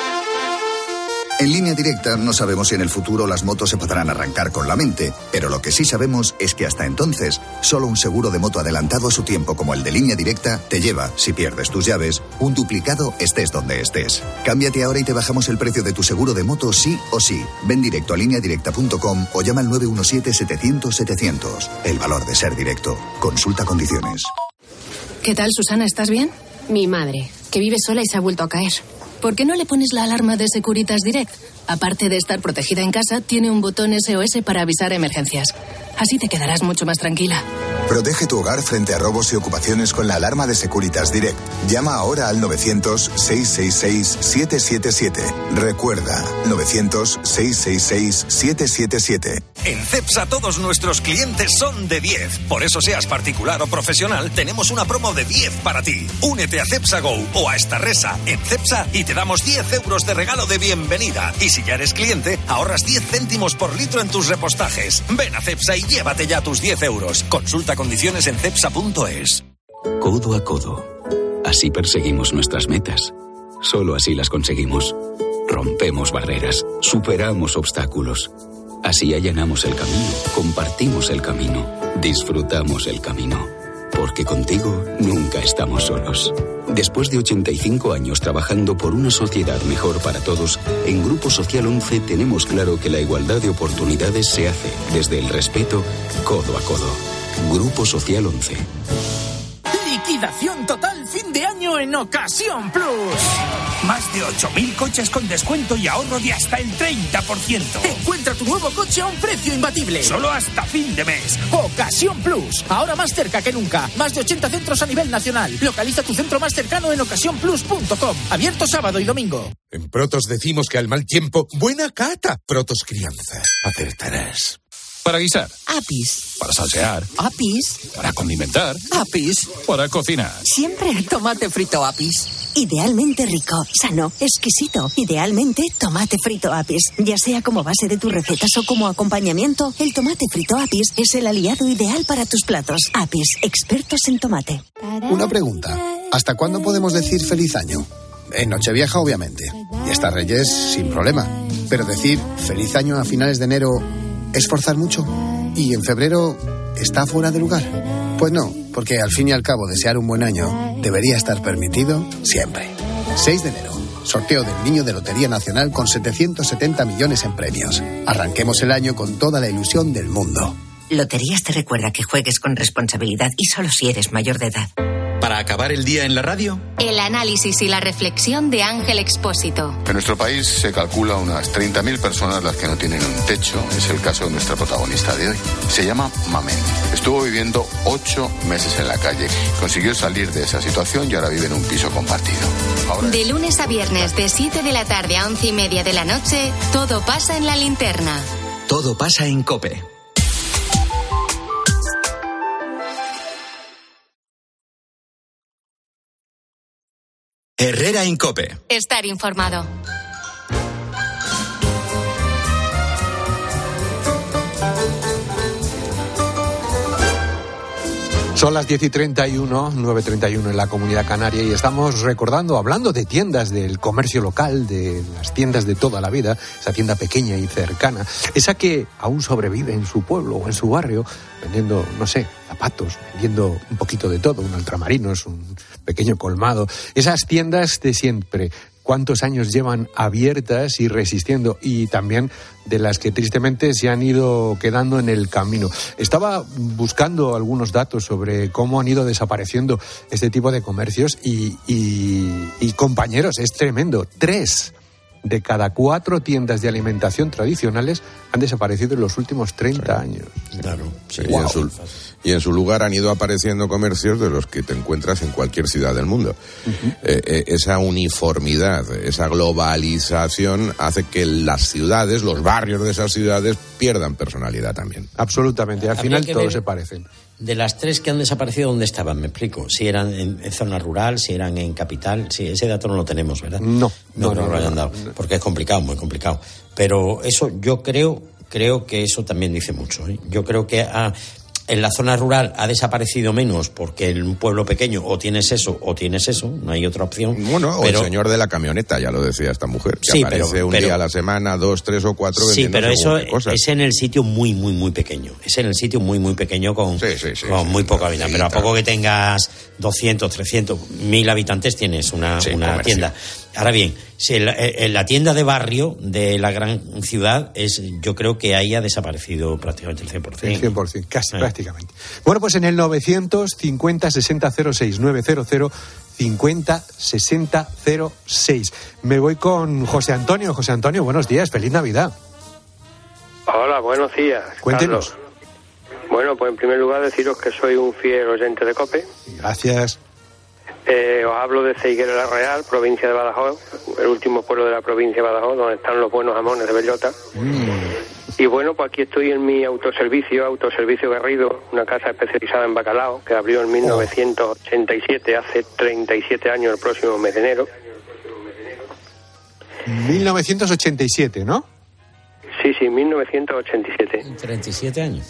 En Línea Directa no sabemos si en el futuro las motos se podrán arrancar con la mente, pero lo que sí sabemos es que hasta entonces, solo un seguro de moto adelantado a su tiempo como el de Línea Directa te lleva, si pierdes tus llaves, un duplicado estés donde estés. Cámbiate ahora y te bajamos el precio de tu seguro de moto sí o sí. Ven directo a lineadirecta.com o llama al 917-700-700. El valor de ser directo. Consulta condiciones. ¿Qué tal, Susana? ¿Estás bien? Mi madre, que vive sola y se ha vuelto a caer. ¿Por qué no le pones la alarma de Securitas Direct? Aparte de estar protegida en casa, tiene un botón SOS para avisar emergencias. Así te quedarás mucho más tranquila. Protege tu hogar frente a robos y ocupaciones con la alarma de Securitas Direct. Llama ahora al 900-666-777. Recuerda, 900-666-777. En Cepsa todos nuestros clientes son de 10. Por eso seas particular o profesional, tenemos una promo de 10 para ti. Únete a Cepsa Go o a Starresa en Cepsa y te damos 10 euros de regalo de bienvenida. Y si ya eres cliente, ahorras 10 céntimos por litro en tus repostajes. Ven a Cepsa y llévate ya tus 10 euros. Consulta condiciones en cepsa.es. Codo a codo. Así perseguimos nuestras metas. Solo así las conseguimos. Rompemos barreras, superamos obstáculos. Así allanamos el camino, compartimos el camino, disfrutamos el camino. Porque contigo nunca estamos solos. Después de 85 años trabajando por una sociedad mejor para todos, en Grupo Social 11 tenemos claro que la igualdad de oportunidades se hace desde el respeto, codo a codo. Grupo Social 11. Liquidación total fin de año en Ocasión Plus. Más de 8.000 coches con descuento y ahorro de hasta el 30%. Encuentra tu nuevo coche a un precio imbatible. Solo hasta fin de mes. Ocasión Plus. Ahora más cerca que nunca. Más de 80 centros a nivel nacional. Localiza tu centro más cercano en ocasiónplus.com. Abierto sábado y domingo. En Protos decimos que al mal tiempo, buena cata. Protos Crianza. Acertarás. Para guisar. Apis. Para salsear. Apis. Para condimentar. Apis. Para cocinar. Siempre tomate frito Apis. Idealmente rico, sano, exquisito. Idealmente tomate frito Apis. Ya sea como base de tus recetas o como acompañamiento, el tomate frito Apis es el aliado ideal para tus platos. Apis, expertos en tomate. Una pregunta. ¿Hasta cuándo podemos decir feliz año? En Nochevieja, obviamente. Y hasta Reyes, sin problema. Pero decir feliz año a finales de enero es forzar mucho. ¿Y en febrero está fuera de lugar? Pues no, porque al fin y al cabo desear un buen año debería estar permitido siempre. 6 de enero, sorteo del Niño de Lotería Nacional con 770 millones en premios. Arranquemos el año con toda la ilusión del mundo. Loterías te recuerda que juegues con responsabilidad y solo si eres mayor de edad. Para acabar el día en la radio, el análisis y la reflexión de Ángel Expósito. En nuestro país se calcula unas 30.000 personas las que no tienen un techo. Es el caso de nuestra protagonista de hoy. Se llama Mamen. Estuvo viviendo 8 meses en la calle. Consiguió salir de esa situación y ahora vive en un piso compartido. De lunes a viernes, de 7 de la tarde a 11:30 de la noche, todo pasa en La Linterna. Todo pasa en COPE. Herrera en COPE. Estar informado. Son las 10:31, 9:31 en la Comunidad Canaria y estamos recordando, hablando de tiendas del comercio local, de las tiendas de toda la vida, esa tienda pequeña y cercana, esa que aún sobrevive en su pueblo o en su barrio, vendiendo, no sé, zapatos, vendiendo un poquito de todo, un ultramarinos, un pequeño colmado, esas tiendas de siempre. ¿Cuántos años llevan abiertas y resistiendo? Y también de las que tristemente se han ido quedando en el camino. Estaba buscando algunos datos sobre cómo han ido desapareciendo este tipo de comercios y compañeros, es tremendo. 3 de cada 4 tiendas de alimentación tradicionales han desaparecido en los últimos 30 años. Claro. Sí, wow. Y en su lugar han ido apareciendo comercios de los que te encuentras en cualquier ciudad del mundo. Uh-huh. Esa uniformidad, esa globalización hace que las ciudades, los barrios de esas ciudades pierdan personalidad también. Absolutamente, al final todos se parecen. De las 3 que han desaparecido, ¿dónde estaban? Me explico. Si eran en zona rural, si eran en capital. Sí, ese dato no lo tenemos, ¿verdad? No lo hayan dado. Porque es complicado, muy complicado. Pero eso yo creo que eso también dice mucho, ¿eh? Yo creo que en la zona rural ha desaparecido menos porque en un pueblo pequeño o tienes eso, no hay otra opción. Bueno, o el señor de la camioneta, ya lo decía esta mujer, que sí, aparece un día a la semana, 2, 3 o 4 vendiendo. Sí, pero eso es en el sitio muy, muy, muy pequeño. Es en el sitio muy, muy pequeño con muy poca vida. Pero a poco que tengas 200, 300, 1.000 habitantes tienes una tienda. Ahora bien, si en la tienda de barrio de la gran ciudad, yo creo que ahí ha desaparecido prácticamente el 100%. El 100%, casi prácticamente. Bueno, pues en el 950-6006, 900-50-6006. Me voy con José Antonio. José Antonio, buenos días, feliz Navidad. Hola, buenos días. Cuéntenos. Carlos. Bueno, pues en primer lugar deciros que soy un fiel oyente de COPE. Gracias. Os hablo de Ceiguera la Real, provincia de Badajoz, el último pueblo de la provincia de Badajoz, donde están los buenos jamones de bellota. Y bueno, pues aquí estoy en mi autoservicio Garrido, una casa especializada en bacalao, que abrió en 1987, hace 37 años, el próximo mes de enero. 1987, ¿no? Sí, 1987. 37 años.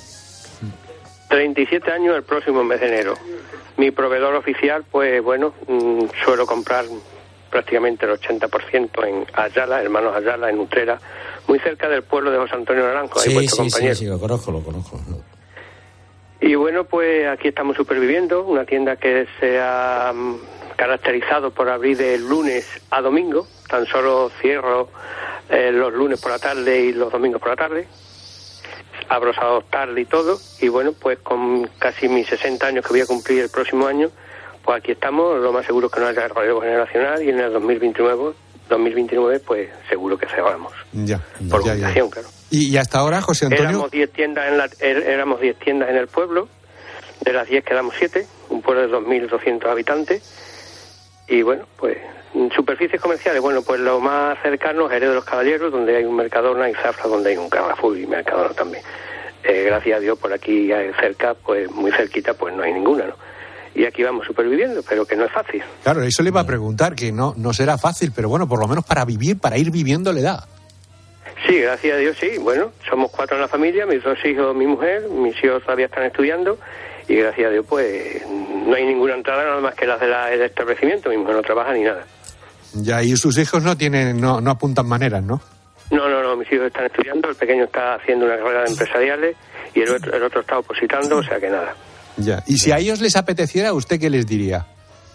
37 años el próximo mes de enero. Mi proveedor oficial, pues bueno, suelo comprar prácticamente el 80% en Ayala, Hermanos Ayala, en Utrera, muy cerca del pueblo de José Antonio Naranjo, ahí vuestro compañero. Sí, lo conozco. Y bueno, pues aquí estamos superviviendo, una tienda que se ha caracterizado por abrir de lunes a domingo, tan solo cierro los lunes por la tarde y los domingos por la tarde, abro sábados tarde y todo, y bueno, pues con casi mis 60 años que voy a cumplir el próximo año, pues aquí estamos, lo más seguro es que no haya relevo generacional, y en el 2029 pues seguro que cerramos. Por jubilación, claro. ¿Y hasta ahora, José Antonio? Éramos 10 tiendas en el pueblo, de las 10 quedamos 7, un pueblo de 2.200 habitantes, y bueno, pues superficies comerciales, bueno, pues lo más cercano es Jerez de los Caballeros, donde hay un Mercadona, y Zafra, donde hay un Carrefour y Mercadona también. Gracias a Dios, por aquí cerca, pues muy cerquita, pues no hay ninguna, ¿no? Y aquí vamos superviviendo, pero que no es fácil. Claro, eso le iba a preguntar, que no será fácil, pero bueno, por lo menos para ir viviendo le da. Sí, gracias a Dios, sí. Bueno, somos 4 en la familia, mis 2 hijos, mi mujer, mis hijos todavía están estudiando, y gracias a Dios, pues, no hay ninguna entrada nada más que las del establecimiento. Mi mujer no trabaja ni nada. Ya, y sus hijos no apuntan maneras, ¿no? No, mis hijos están estudiando, el pequeño está haciendo una carrera de empresariales, y el otro está opositando, o sea que nada. Ya, y si a ellos les apeteciera, ¿usted qué les diría?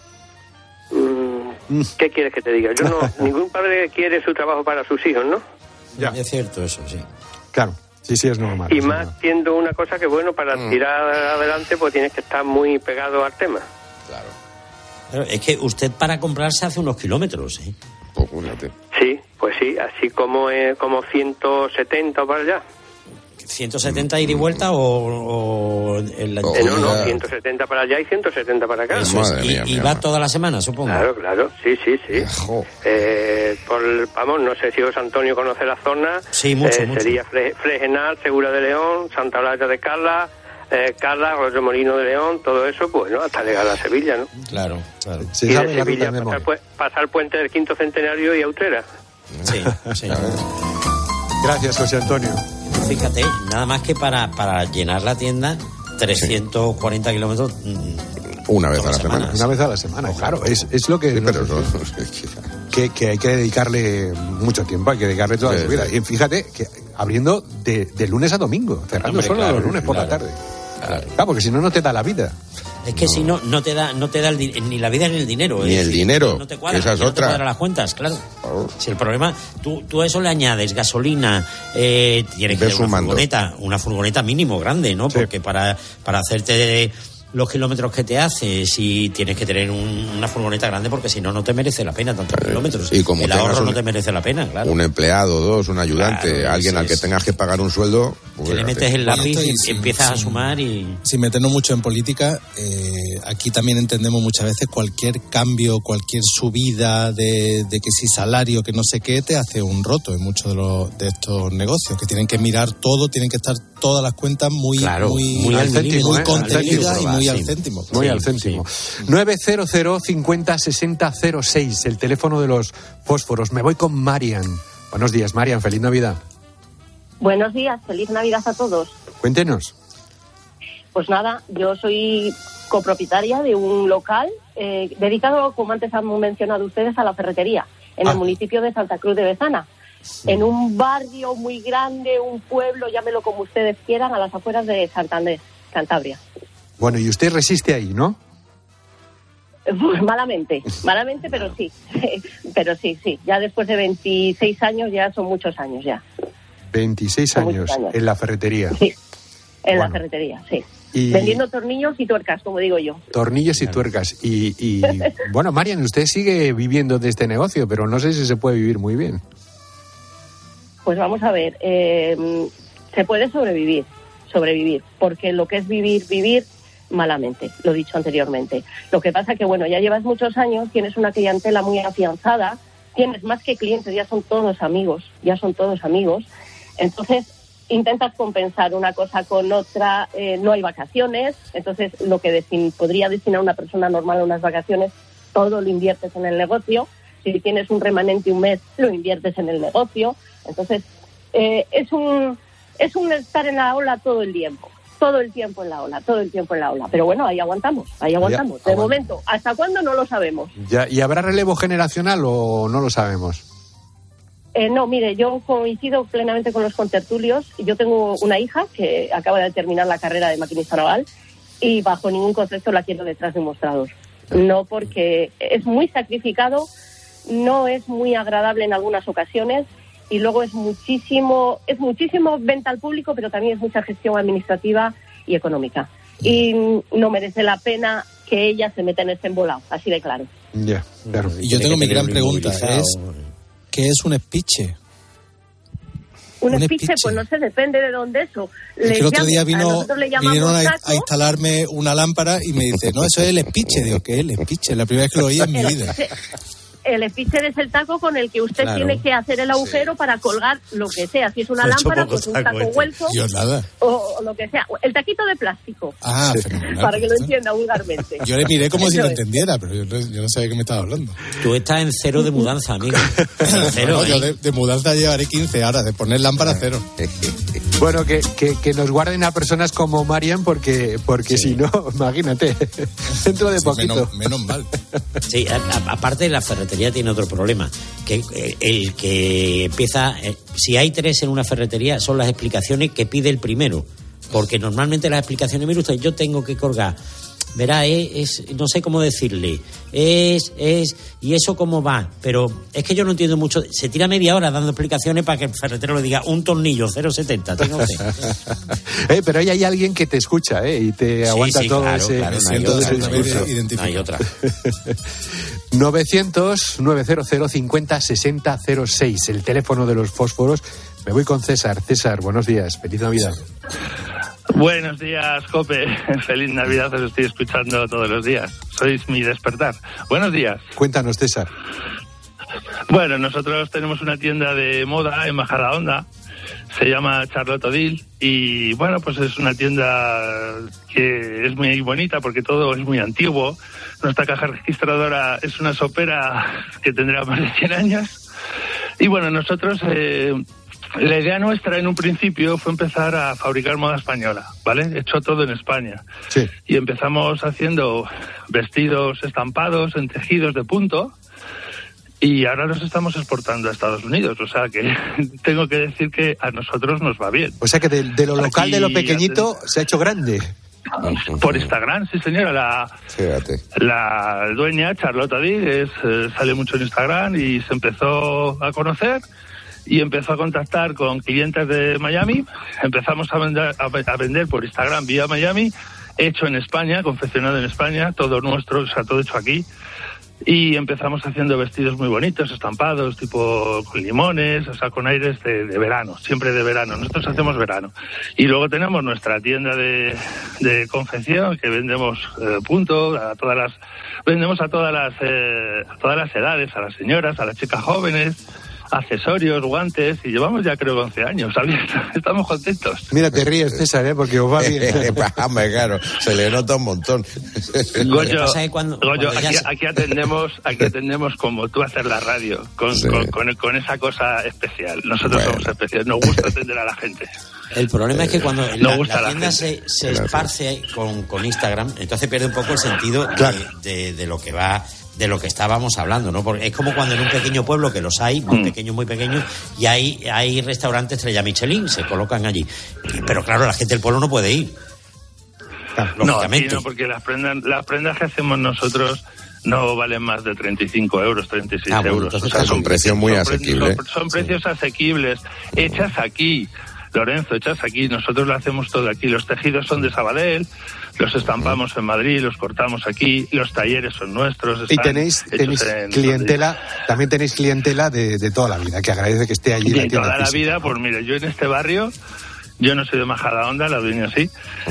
¿Qué quieres que te diga? Ningún padre quiere su trabajo para sus hijos, ¿no? Ya. Es cierto eso, sí. Claro, sí, es normal. Y más siendo una cosa que, bueno, para tirar adelante, pues tienes que estar muy pegado al tema. Claro. Pero es que usted para comprarse hace unos kilómetros, ¿eh? Pues fíjate. Sí, pues sí, así como 170 para allá. ¿170 ir y vuelta o en la... No, 170 para allá y 170 para acá. Eso es. Y va toda la semana, supongo. Claro, sí. No sé si José Antonio conoce la zona. Sí, mucho. Sería Fregenal, Segura de León, Santa Blaya de Carla, Arroyo Molino de León, todo eso, pues, ¿no? Hasta llegar a Sevilla, ¿no? Claro. Sí, y de Sevilla pasar el puente del Quinto Centenario y a Utrera. Sí. Gracias, José Antonio. Fíjate, nada más que para llenar la tienda, 340 kilómetros. Una vez a la semana. Una vez a la semana, claro. Es lo que... Sí, pero que hay que dedicarle mucho tiempo, hay que dedicarle toda su vida. Y fíjate que abriendo de lunes a domingo, cerrando solo los lunes por la tarde. Claro, porque si no te da la vida. Es que si no te da ni la vida ni el dinero. Ni el dinero, no te cuadra, esa es otra. No te cuadra las cuentas, claro. Si el problema, tú a eso le añades gasolina, tienes que tener una furgoneta mínimo grande, ¿no? Sí. Porque para hacerte los kilómetros que te haces, y tienes que tener una furgoneta grande, porque si no te merece la pena tantos kilómetros. Y como el ahorro no te merece la pena, claro. Un empleado, 2, un ayudante, alguien al que tengas que pagar un sueldo. Te le metes el lápiz y empiezas a sumar y... Sin meternos mucho en política, aquí también entendemos muchas veces cualquier cambio, cualquier subida de que si salario, que no sé qué, te hace un roto en muchos de estos negocios, que tienen que mirar todo, tienen que estar todas las cuentas muy al céntimo, muy contenidas y muy al céntimo. Muy al céntimo. 900 50 60 06, el teléfono de los fósforos. Me voy con Marian. Buenos días, Marian. Feliz Navidad. Buenos días. Feliz Navidad a todos. Cuéntenos. Pues nada, yo soy copropietaria de un local dedicado, como antes han mencionado ustedes, a la ferretería, en el municipio de Santa Cruz de Bezana. En un barrio muy grande, un pueblo, llámelo como ustedes quieran, a las afueras de Santander, Cantabria. Bueno, y usted resiste ahí, ¿no? Pues malamente, pero sí. Pero sí. Ya después de 26 años, ya son muchos años ya. 26 años en la ferretería. Sí, la ferretería, sí. Vendiendo tornillos y tuercas, como digo yo. Tornillos y tuercas. Y bueno, Marian, usted sigue viviendo de este negocio, pero no sé si se puede vivir muy bien. Pues vamos a ver, se puede sobrevivir, porque lo que es vivir malamente, lo he dicho anteriormente. Lo que pasa que, bueno, ya llevas muchos años, tienes una clientela muy afianzada, tienes más que clientes, ya son todos amigos, entonces intentas compensar una cosa con otra, no hay vacaciones, entonces lo que podría destinar una persona normal a unas vacaciones, todo lo inviertes en el negocio. Si tienes un remanente un mes, lo inviertes en el negocio. Entonces, es un estar en la ola todo el tiempo en la ola. Pero bueno, ahí aguantamos. De momento, ¿hasta cuándo? No lo sabemos. Ya, ¿y habrá relevo generacional o no lo sabemos? No, mire, yo coincido plenamente con los contertulios. Yo tengo una hija que acaba de terminar la carrera de maquinista naval y bajo ningún concepto la quiero detrás de un mostrador. No, porque es muy sacrificado, no es muy agradable en algunas ocasiones y luego es muchísimo venta al público, pero también es mucha gestión administrativa y económica. Y no merece la pena que ella se meta en este embolado, así de claro. Ya, claro. Y yo tengo mi gran pregunta, ¿qué es un espiche? Un espiche, pues no sé, depende de dónde eso. Es que el otro día vinieron a instalarme una lámpara y me dice, no, eso es el espiche. Digo, ¿qué es el espiche? La primera vez que lo oí en mi vida. El espiche es el taco con el que usted tiene que hacer el agujero para colgar lo que sea. Si es una lámpara, pues un taco hueco o lo que sea. El taquito de plástico. Ah, fenomenal. Para que lo entienda vulgarmente. Yo le miré como si lo entendiera, pero yo no sabía de qué me estaba hablando. Tú estás en cero de mudanza, amigo. Cero, yo de mudanza llevaré 15 ahora, de poner lámpara cero. Bueno, que nos guarden a personas como Marian, porque si no, imagínate, dentro de poquito. Menos mal. Sí, aparte de la ferretería tiene otro problema, que el que empieza, si hay 3 en una ferretería, son las explicaciones que pide el primero, porque normalmente las explicaciones, mire usted, yo tengo que colgar, verá, no sé cómo decirle, y eso cómo va, pero es que yo no entiendo mucho, se tira media hora dando explicaciones para que el ferretero le diga un tornillo 0,70, tenga usted. Pero ahí hay alguien que te escucha, y te aguanta todo ese discurso. No hay otra. 900-900-50-60-06, el teléfono de los fósforos. Me voy con César. César, buenos días, feliz Navidad. Buenos días, Cope. Feliz Navidad, os estoy escuchando todos los días. Sois mi despertar. Buenos días. Cuéntanos, César. Bueno, nosotros tenemos una tienda de moda en Majadahonda. Se llama Charlotte Odile y, bueno, pues es una tienda que es muy bonita porque todo es muy antiguo. Nuestra caja registradora es una sopera que tendrá más de 100 años. Y, bueno, nosotros... la idea nuestra en un principio fue empezar a fabricar moda española, ¿vale? Hecho todo en España. Sí. Y empezamos haciendo vestidos estampados en tejidos de punto y ahora los estamos exportando a Estados Unidos. O sea que tengo que decir que a nosotros nos va bien. O sea que de lo local, aquí, de lo pequeñito, se ha hecho grande. Por Instagram, sí señora, la dueña, Charlotte Odile, sale mucho en Instagram y se empezó a conocer y empezó a contactar con clientes de Miami. Empezamos a vender por Instagram vía Miami, hecho en España, confeccionado en España, todo nuestro, o sea, todo hecho aquí. Y empezamos haciendo vestidos muy bonitos, estampados, tipo con limones, o sea, con aires de verano, siempre de verano. Nosotros hacemos verano. Y luego tenemos nuestra tienda de confección, que vendemos vendemos a todas las edades, a las señoras, a las chicas jóvenes, accesorios, guantes, y llevamos ya creo 11 años, ¿sabes? Estamos contentos. Mira, te ríes, César, porque os va bien. Claro, se le nota un montón. Goyo, aquí atendemos como tú haces la radio, con esa cosa especial. Nosotros somos especiales, nos gusta atender a la gente. El problema es que cuando la tienda se esparce con Instagram, entonces pierde un poco el sentido de lo que va, de lo que estábamos hablando, ¿no? Porque es como cuando en un pequeño pueblo, que los hay, muy pequeños, y hay restaurantes estrella Michelin, se colocan allí. Pero claro, la gente del pueblo no puede ir. Lógicamente. No, porque las prendas que hacemos nosotros no valen más de 35 euros, 36 euros. O sea, son precios muy asequibles. Son precios asequibles, hechas aquí. Lorenzo, hechas aquí, nosotros lo hacemos todo aquí. Los tejidos son de Sabadell, los estampamos en Madrid, los cortamos aquí, los talleres son nuestros. Y tenéis clientela, también tenéis clientela de toda la vida, que agradece que esté allí. De toda la vida, pues mire, yo en este barrio, yo no soy de Majadahonda, la dueña sí,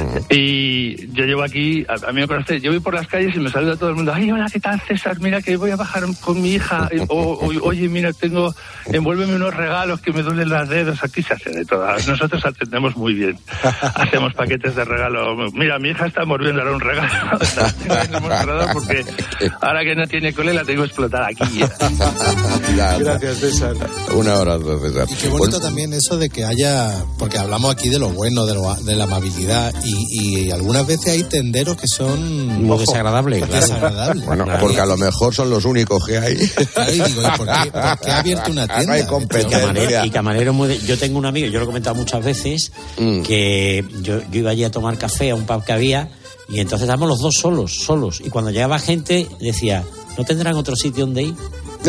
y yo llevo aquí, a mí me conoce, yo voy por las calles y me saluda todo el mundo, ay, hola, ¿qué tal, César? Mira que voy a bajar con mi hija, oye, mira, envuélveme unos regalos que me duelen los dedos, aquí se hace de todas, nosotros atendemos muy bien, hacemos paquetes de regalo, mira, mi hija está mordiendo ahora un regalo, porque ahora que no tiene cole la tengo explotada aquí. Gracias, César. Un abrazo, César. Y qué bonito también eso de que haya, porque hablamos aquí de lo bueno, de la amabilidad, y algunas veces hay tenderos que son... Muy desagradables, claro. Desagradables. Bueno, porque a lo mejor son los únicos que hay. Claro, y digo, ¿por qué ha abierto una tienda? No hay competencia. Y camarero yo tengo un amigo, yo lo he comentado muchas veces, que yo iba allí a tomar café a un pub que había, y entonces estábamos los dos solos, y cuando llegaba gente decía, ¿no tendrán otro sitio donde ir?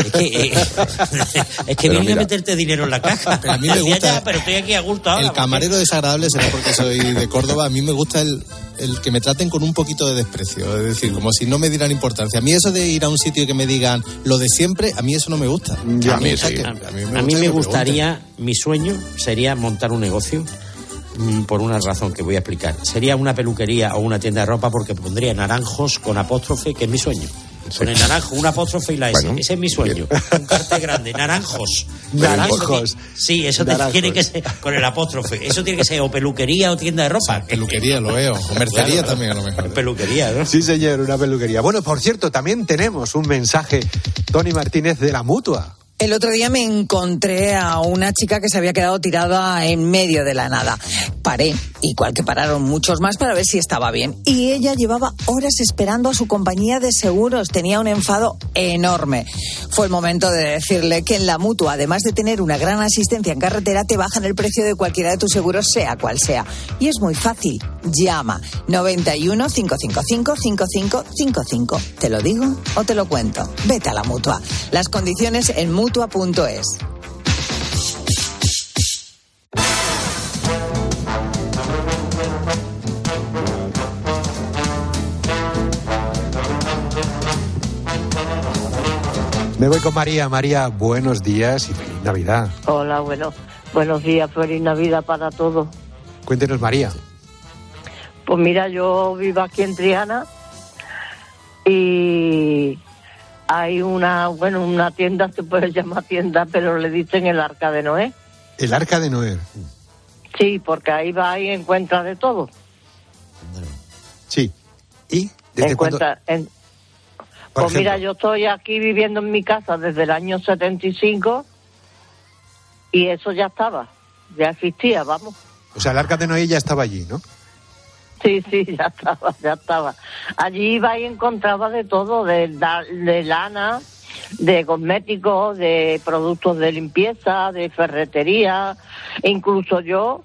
Es que vienen a meterte dinero en la caja. Pero a mí me gusta, pero estoy aquí a gusto ahora. El camarero desagradable será porque soy de Córdoba. A mí me gusta el que me traten con un poquito de desprecio, es decir, como si no me dieran importancia. A mí eso de ir a un sitio y que me digan lo de siempre, a mí eso no me gusta. A mí sí. A mí me gustaría, mi sueño sería montar un negocio, por una razón que voy a explicar. Sería una peluquería o una tienda de ropa, porque pondría naranjos con apóstrofe, que es mi sueño. Con el naranjo, un apóstrofe y la S. Ese es mi sueño. Un cartel grande, naranjos. Sí, eso tiene que ser con el apóstrofe. Eso tiene que ser o peluquería o tienda de ropa. Peluquería, lo veo. O mercería también, a lo mejor. Peluquería, ¿no? Sí, señor, una peluquería. Bueno, por cierto, también tenemos un mensaje, Tony Martínez, de la Mutua. El otro día me encontré a una chica que se había quedado tirada en medio de la nada. Paré, igual que pararon muchos más para ver si estaba bien. Y ella llevaba horas esperando a su compañía de seguros. Tenía un enfado enorme. Fue el momento de decirle que en la Mutua, además de tener una gran asistencia en carretera, te bajan el precio de cualquiera de tus seguros, sea cual sea. Y es muy fácil. Llama 91 555 5555. ¿Te lo digo o te lo cuento? Vete a la Mutua. Las condiciones en Mutua.es. Me voy con María. María, buenos días y feliz Navidad. Hola, buenos días, feliz Navidad para todos. Cuéntenos, María. Pues mira, yo vivo aquí en Triana y hay una tienda, se puede llamar tienda, pero le dicen el Arca de Noé. ¿El Arca de Noé? Sí, porque ahí va y encuentra de todo. Sí. ¿Y desde cuándo? Pues mira, yo estoy aquí viviendo en mi casa desde el año 75 y eso ya ya existía, vamos. O sea, el Arca de Noé ya estaba allí, ¿no? Sí, ya estaba. Allí iba y encontraba de todo, de lana, de cosméticos, de productos de limpieza, de ferretería, e incluso yo,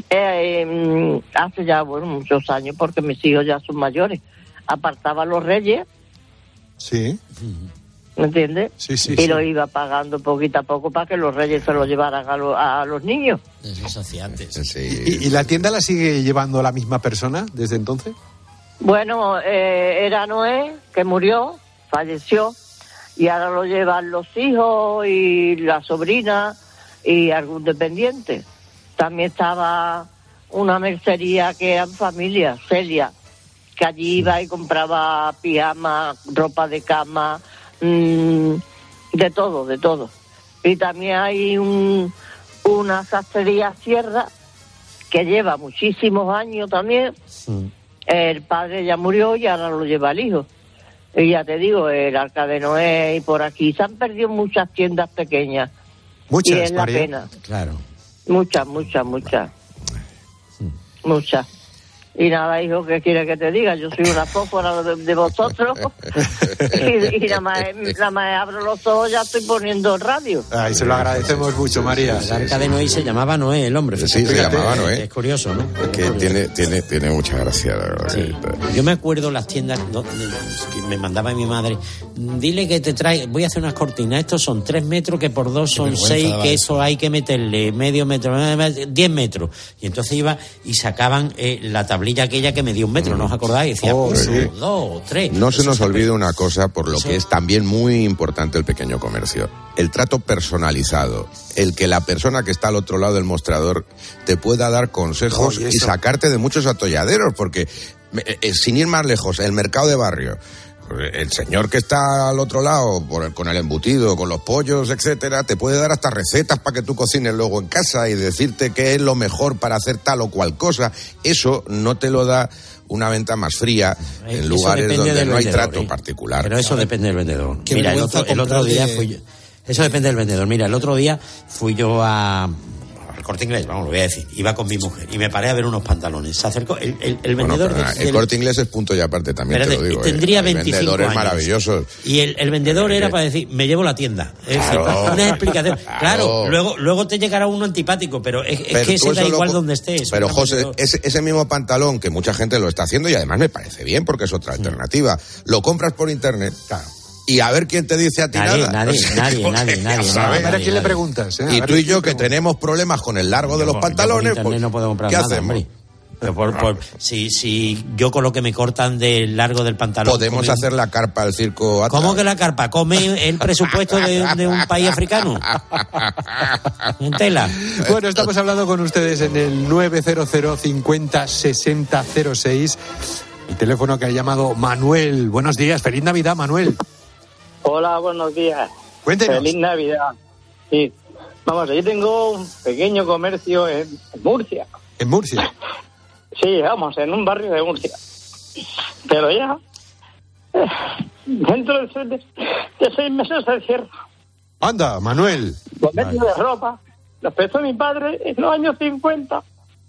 hace ya, muchos años, porque mis hijos ya son mayores, apartaba a los reyes. Sí. ¿Me entiendes? Sí. Y lo iba pagando poquito a poco para que los reyes se lo llevaran a los niños. Eso se hacía antes. Sí. ¿Y la tienda la sigue llevando la misma persona desde entonces? Bueno, era Noé, que murió, falleció, y ahora lo llevan los hijos y la sobrina y algún dependiente. También estaba una mercería que era en familia, Celia, que allí iba y compraba pijamas, ropa de cama, de todo. Y también hay una sastrería Sierra que lleva muchísimos años también. El padre ya murió y ahora lo lleva el hijo. Y ya te digo, el Arca de Noé y por aquí se han perdido muchas tiendas pequeñas. Muchas, y es la María. pena. Claro. Muchas. Y nada, hijo, ¿qué quiere que te diga? Yo soy una fósfora de vosotros y nada más abro los ojos, ya estoy poniendo el radio. Ay, se lo agradecemos mucho, María. El Arca de Noé se llamaba Noé, el hombre. Sí, se llamaba Noé. Es curioso, ¿no? Es que tiene mucha gracia, la verdad. Sí. Yo me acuerdo las tiendas que me mandaba mi madre. Dile que te trae, voy a hacer unas cortinas. Estos son 3 metros, que por 2 son 6, que eso hay que meterle medio metro, 10 metros. Y entonces iba y sacaban la tablilla aquella que medía 1 metro, ¿no os acordáis? Decía, 1, 2, 3. No se nos olvide una cosa, por lo que es también muy importante el pequeño comercio. El trato personalizado. El que la persona que está al otro lado del mostrador te pueda dar consejos y sacarte de muchos atolladeros, porque sin ir más lejos, el mercado de barrio, el señor que está al otro lado con el embutido, con los pollos, etcétera, te puede dar hasta recetas para que tú cocines luego en casa y decirte qué es lo mejor para hacer tal o cual cosa. Eso no te lo da una venta más fría en lugares donde no hay trato particular. Pero eso depende del vendedor. Mira, el otro día fui yo. Eso depende del vendedor. Mira, el otro día fui yo al Corte Inglés, vamos, lo voy a decir. Iba con mi mujer y me paré a ver unos pantalones. Se acercó el vendedor. El Corte Inglés es punto y aparte, también te lo digo. Tendría 25 años. El vendedor es maravilloso. Y el vendedor era para decir, me llevo la tienda. Es decir, una explicación. Claro, luego te llegará uno antipático, pero es que ese da igual donde estés. Pero José, ese mismo pantalón que mucha gente lo está haciendo y además me parece bien porque es otra alternativa. Lo compras por internet. Claro. Y a ver quién te dice a ti nada. Nadie. A ver a quién le preguntas. Y tú y yo, que tenemos problemas con el largo de los pantalones, pues, no puedo comprar ¿qué nada, hacemos? Hombre. Si yo con lo que me cortan del largo del pantalón... Podemos hacer la carpa al circo Atlas. ¿Cómo que la carpa? ¿Come el presupuesto de un país africano? En tela. Bueno, estamos hablando con ustedes en el 900 50 60 06. El teléfono que ha llamado Manuel. Buenos días, feliz Navidad, Manuel. Hola, buenos días. Cuéntenos. Feliz Navidad. Sí. Vamos, yo tengo un pequeño comercio en Murcia. ¿En Murcia? Sí, vamos, en un barrio de Murcia. Pero ya, dentro de 6 meses se cierra. Anda, Manuel. Comercio de ropa. Lo empezó mi padre en los años 50.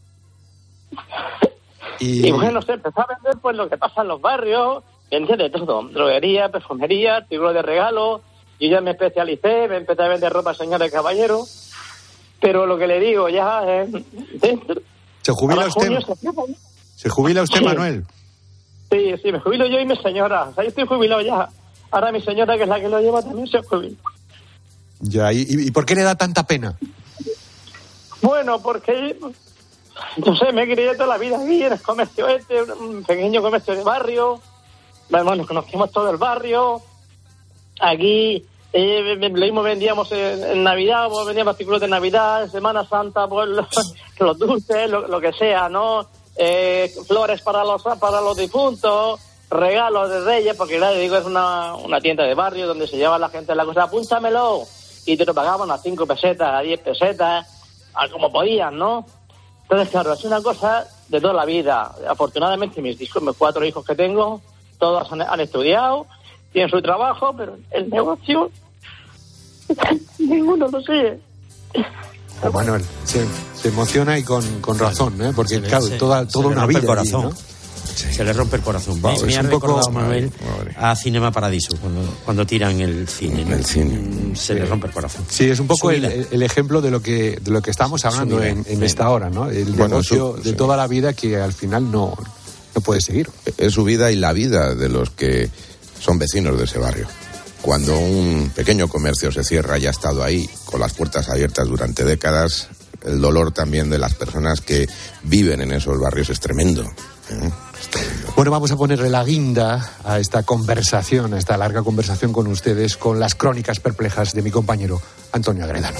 Y bueno, se empezó a vender pues lo que pasa en los barrios, vende de todo, droguería, perfumería, artículos de regalo. Yo ya me especialicé, me empecé a vender ropa señora y caballero, pero lo que le digo ya es... ¿Se jubila usted? ¿Se jubila usted, sí. Manuel? Sí, me jubilo yo y mi señora. O sea, yo estoy jubilado ya. Ahora mi señora, que es la que lo lleva, también se jubila. Ya, ¿y por qué le da tanta pena? Bueno, porque... No sé, me crié toda la vida aquí en el comercio un pequeño comercio de barrio. Bueno, nos conocimos todo el barrio. Aquí lo mismo vendíamos en Navidad, pues vendíamos artículos de Navidad, en Semana Santa, pues los dulces, lo que sea, ¿no? Flores para los difuntos, regalos de Reyes, porque claro, digo, es una tienda de barrio donde se lleva la gente la cosa, apúntamelo, y te lo pagaban a 5 pesetas, a 10 pesetas, a como podían, ¿no? Entonces, claro, es una cosa de toda la vida. Afortunadamente, mis 4 hijos que tengo, todos han estudiado, tienen su trabajo, pero el negocio, ninguno lo sigue. Manuel, se emociona y con razón, ¿eh? Porque, claro, toda una vida. El corazón. Allí, ¿no? Sí. Se le rompe el corazón. Me ha recordado, Manuel, a Cinema Paradiso, cuando tiran el cine. ¿no? El cine. Se le rompe el corazón. Sí, es un poco el ejemplo de lo que estamos hablando en esta hora, ¿no? El negocio de toda la vida que al final no puede seguir. Es su vida y la vida de los que son vecinos de ese barrio. Cuando un pequeño comercio se cierra y ha estado ahí con las puertas abiertas durante décadas, el dolor también de las personas que viven en esos barrios es tremendo. Bueno, vamos a ponerle la guinda a esta conversación, a esta larga conversación con ustedes, con las crónicas perplejas de mi compañero Antonio Agredano.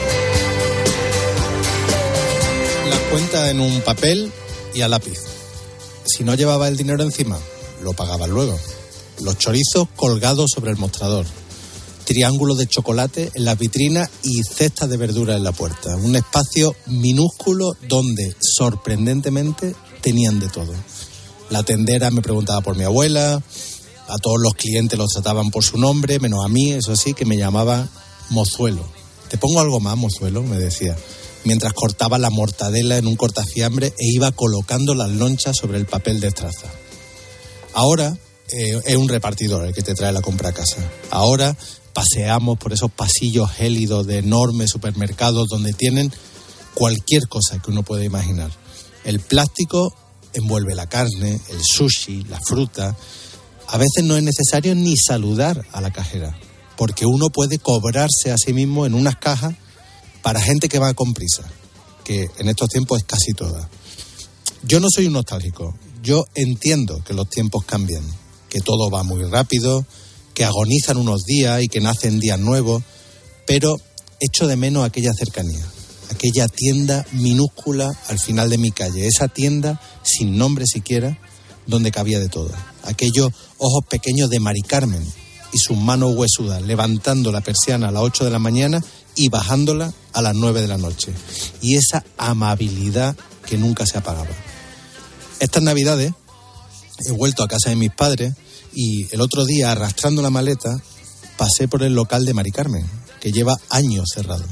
La cuenta en un papel y a lápiz. Si no llevaba el dinero encima, lo pagaban luego. Los chorizos colgados sobre el mostrador. Triángulos de chocolate en las vitrinas y cestas de verduras en la puerta. Un espacio minúsculo donde, sorprendentemente, tenían de todo. La tendera me preguntaba por mi abuela, a todos los clientes los trataban por su nombre, menos a mí, eso sí, que me llamaba Mozuelo. ¿Te pongo algo más, Mozuelo?, me decía, mientras cortaba la mortadela en un cortafiambre e iba colocando las lonchas sobre el papel de estraza. Ahora es un repartidor el que te trae la compra a casa. Ahora paseamos por esos pasillos gélidos de enormes supermercados donde tienen cualquier cosa que uno pueda imaginar. El plástico envuelve la carne, el sushi, la fruta. A veces no es necesario ni saludar a la cajera, porque uno puede cobrarse a sí mismo en unas cajas para gente que va con prisa, que en estos tiempos es casi toda. Yo no soy un nostálgico. Yo entiendo que los tiempos cambian, que todo va muy rápido, que agonizan unos días y que nacen días nuevos, pero echo de menos aquella cercanía. Aquella tienda minúscula al final de mi calle, esa tienda sin nombre siquiera, donde cabía de todo. Aquellos ojos pequeños de Mari Carmen y sus manos huesudas, levantando la persiana a las 8 de la mañana y bajándola a las 9 de la noche. Y esa amabilidad que nunca se apagaba. Estas Navidades he vuelto a casa de mis padres y el otro día, arrastrando la maleta, pasé por el local de Mari Carmen, que lleva años cerrado.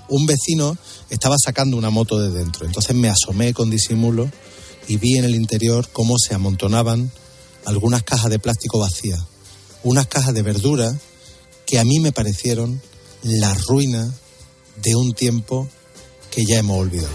un vecino estaba sacando una moto de dentro. Entonces me asomé con disimulo y vi en el interior cómo se amontonaban algunas cajas de plástico vacías. Unas cajas de verdura que a mí me parecieron la ruina de un tiempo que ya hemos olvidado.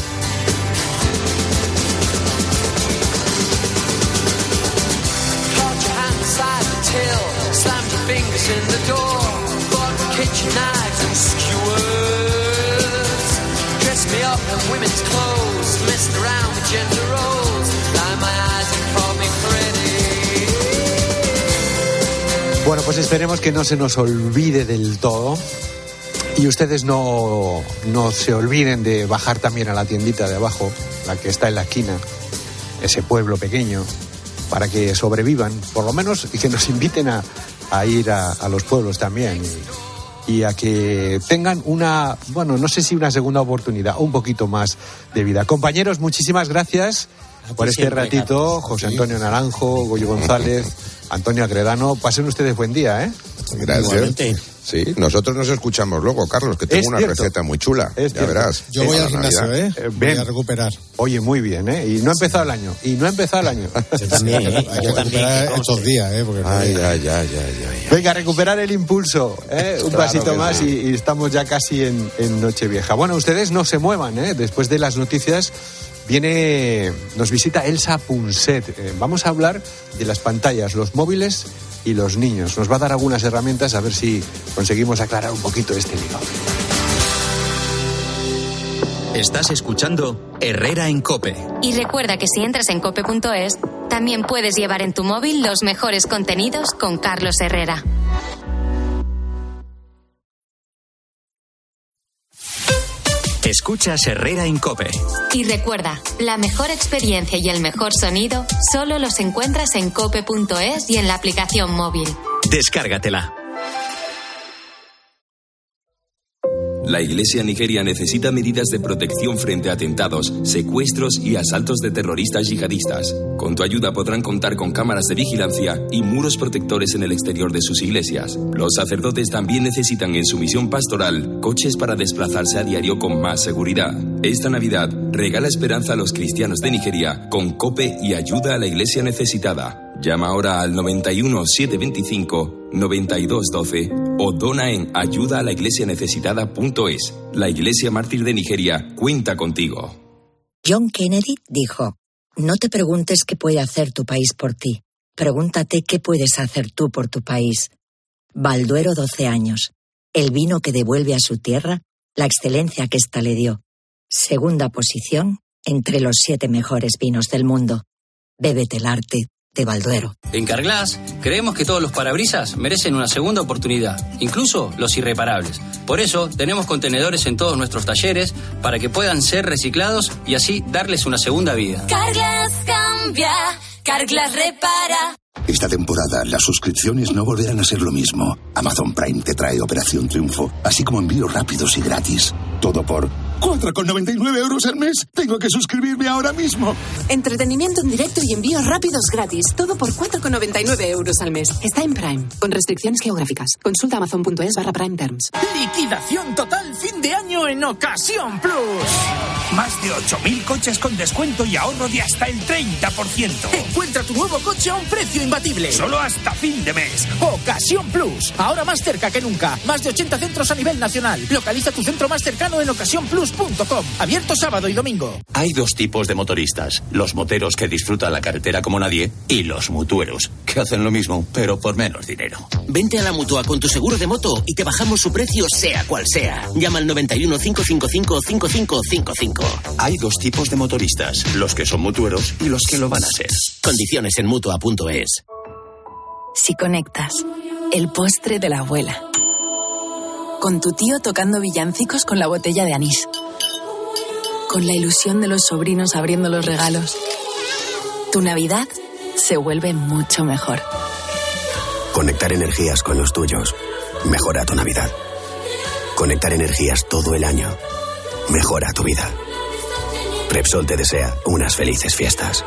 Bueno, pues esperemos que no se nos olvide del todo y ustedes no se olviden de bajar también a la tiendita de abajo, la que está en la esquina, ese pueblo pequeño, para que sobrevivan, por lo menos, y que nos inviten a ir a los pueblos también y a que tengan una, bueno, no sé si una segunda oportunidad, un poquito más de vida. Compañeros, muchísimas gracias por este ratito. José Antonio Naranjo, Goyo González, Antonio Agredano, pasen ustedes buen día, ¿eh? Gracias. Sí, nosotros nos escuchamos luego, Carlos, que tengo una receta muy chula. Ya verás. Yo voy al gimnasio, voy a recuperar. Oye, muy bien, Y no ha empezado el año. Yo también, Hay que recuperar estos días, porque ya. Venga, a recuperar el impulso, Un pasito más y estamos ya casi en Nochevieja. Bueno, ustedes no se muevan, Después de las noticias nos visita Elsa Punset. Vamos a hablar de las pantallas, los móviles y los niños. Nos va a dar algunas herramientas a ver si conseguimos aclarar un poquito este lío. Estás escuchando Herrera en COPE. Y recuerda que si entras en cope.es, también puedes llevar en tu móvil los mejores contenidos con Carlos Herrera. Escuchas Herrera en COPE. Y recuerda, la mejor experiencia y el mejor sonido solo los encuentras en cope.es y en la aplicación móvil. Descárgatela. La Iglesia nigeria necesita medidas de protección frente a atentados, secuestros y asaltos de terroristas yihadistas. Con tu ayuda podrán contar con cámaras de vigilancia y muros protectores en el exterior de sus iglesias. Los sacerdotes también necesitan en su misión pastoral coches para desplazarse a diario con más seguridad. Esta Navidad regala esperanza a los cristianos de Nigeria con COPE y ayuda a la Iglesia necesitada. Llama ahora al 91 725 9212 o dona en ayudaalaiglesianecesitada.es. La Iglesia Mártir de Nigeria cuenta contigo. John Kennedy dijo: no te preguntes qué puede hacer tu país por ti. Pregúntate qué puedes hacer tú por tu país. Balduero 12 años. El vino que devuelve a su tierra la excelencia que ésta le dio. Segunda posición entre los 7 mejores vinos del mundo. Bébete el arte de Balduero. En Carglass creemos que todos los parabrisas merecen una segunda oportunidad, incluso los irreparables. Por eso tenemos contenedores en todos nuestros talleres para que puedan ser reciclados y así darles una segunda vida. Carglass cambia, Carglass repara. Esta temporada las suscripciones no volverán a ser lo mismo. Amazon Prime te trae Operación Triunfo, así como envíos rápidos y gratis. Todo por 4,99 € al mes. Tengo que suscribirme ahora mismo. Entretenimiento en directo y envíos rápidos gratis. Todo por 4,99 € al mes. Está en Prime, con restricciones geográficas. Consulta amazon.es/Prime Terms. Liquidación total fin de año en Ocasión Plus. Más de 8.000 coches con descuento y ahorro de hasta el 30%. Encuentra tu nuevo coche a un precio imbatible. Solo hasta fin de mes. Ocasión Plus. Ahora más cerca que nunca. Más de 80 centros a nivel nacional. Localiza tu centro más cercano en ocasiónplus.com. Abierto sábado y domingo. Hay dos tipos de motoristas. Los moteros que disfrutan la carretera como nadie y los mutueros, que hacen lo mismo, pero por menos dinero. Vente a la Mutua con tu seguro de moto y te bajamos su precio sea cual sea. Llama al 91 555 5555. Hay dos tipos de motoristas. Los que son mutueros y los que lo van a ser. Condiciones en Mutua.es. Si conectas, el postre de la abuela. Con tu tío tocando villancicos con la botella de anís. Con la ilusión de los sobrinos abriendo los regalos. Tu Navidad se vuelve mucho mejor. Conectar energías con los tuyos mejora tu Navidad. Conectar energías todo el año mejora tu vida. Repsol te desea unas felices fiestas.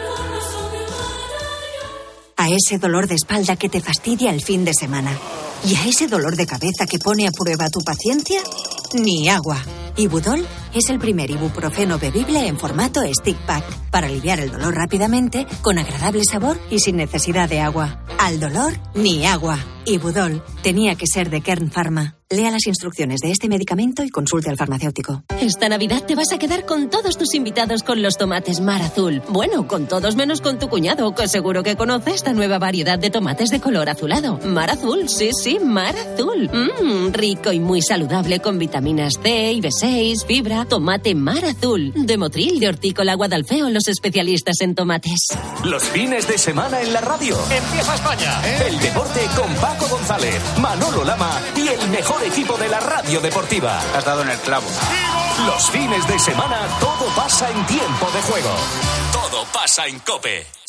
A ese dolor de espalda que te fastidia el fin de semana y a ese dolor de cabeza que pone a prueba tu paciencia, ni agua. Ibudol es el primer ibuprofeno bebible en formato stick pack para aliviar el dolor rápidamente, con agradable sabor y sin necesidad de agua. Al dolor, ni agua. Ibudol tenía que ser de Kern Pharma. Lea las instrucciones de este medicamento y consulte al farmacéutico. Esta Navidad te vas a quedar con todos tus invitados con los tomates Mar Azul. Bueno, con todos menos con tu cuñado, que seguro que conoce esta nueva variedad de tomates de color azulado. Mar Azul, sí, Mar Azul. Rico y muy saludable con vitaminas C y B6, fibra. Tomate Mar Azul. De Motril, de Hortícola Guadalfeo, los especialistas en tomates. Los fines de semana en la radio. Empieza España. El deporte con Paco González, Manolo Lama y el mejor equipo de la radio deportiva. Has dado en el clavo. Los fines de semana todo pasa en Tiempo de Juego. Todo pasa en COPE.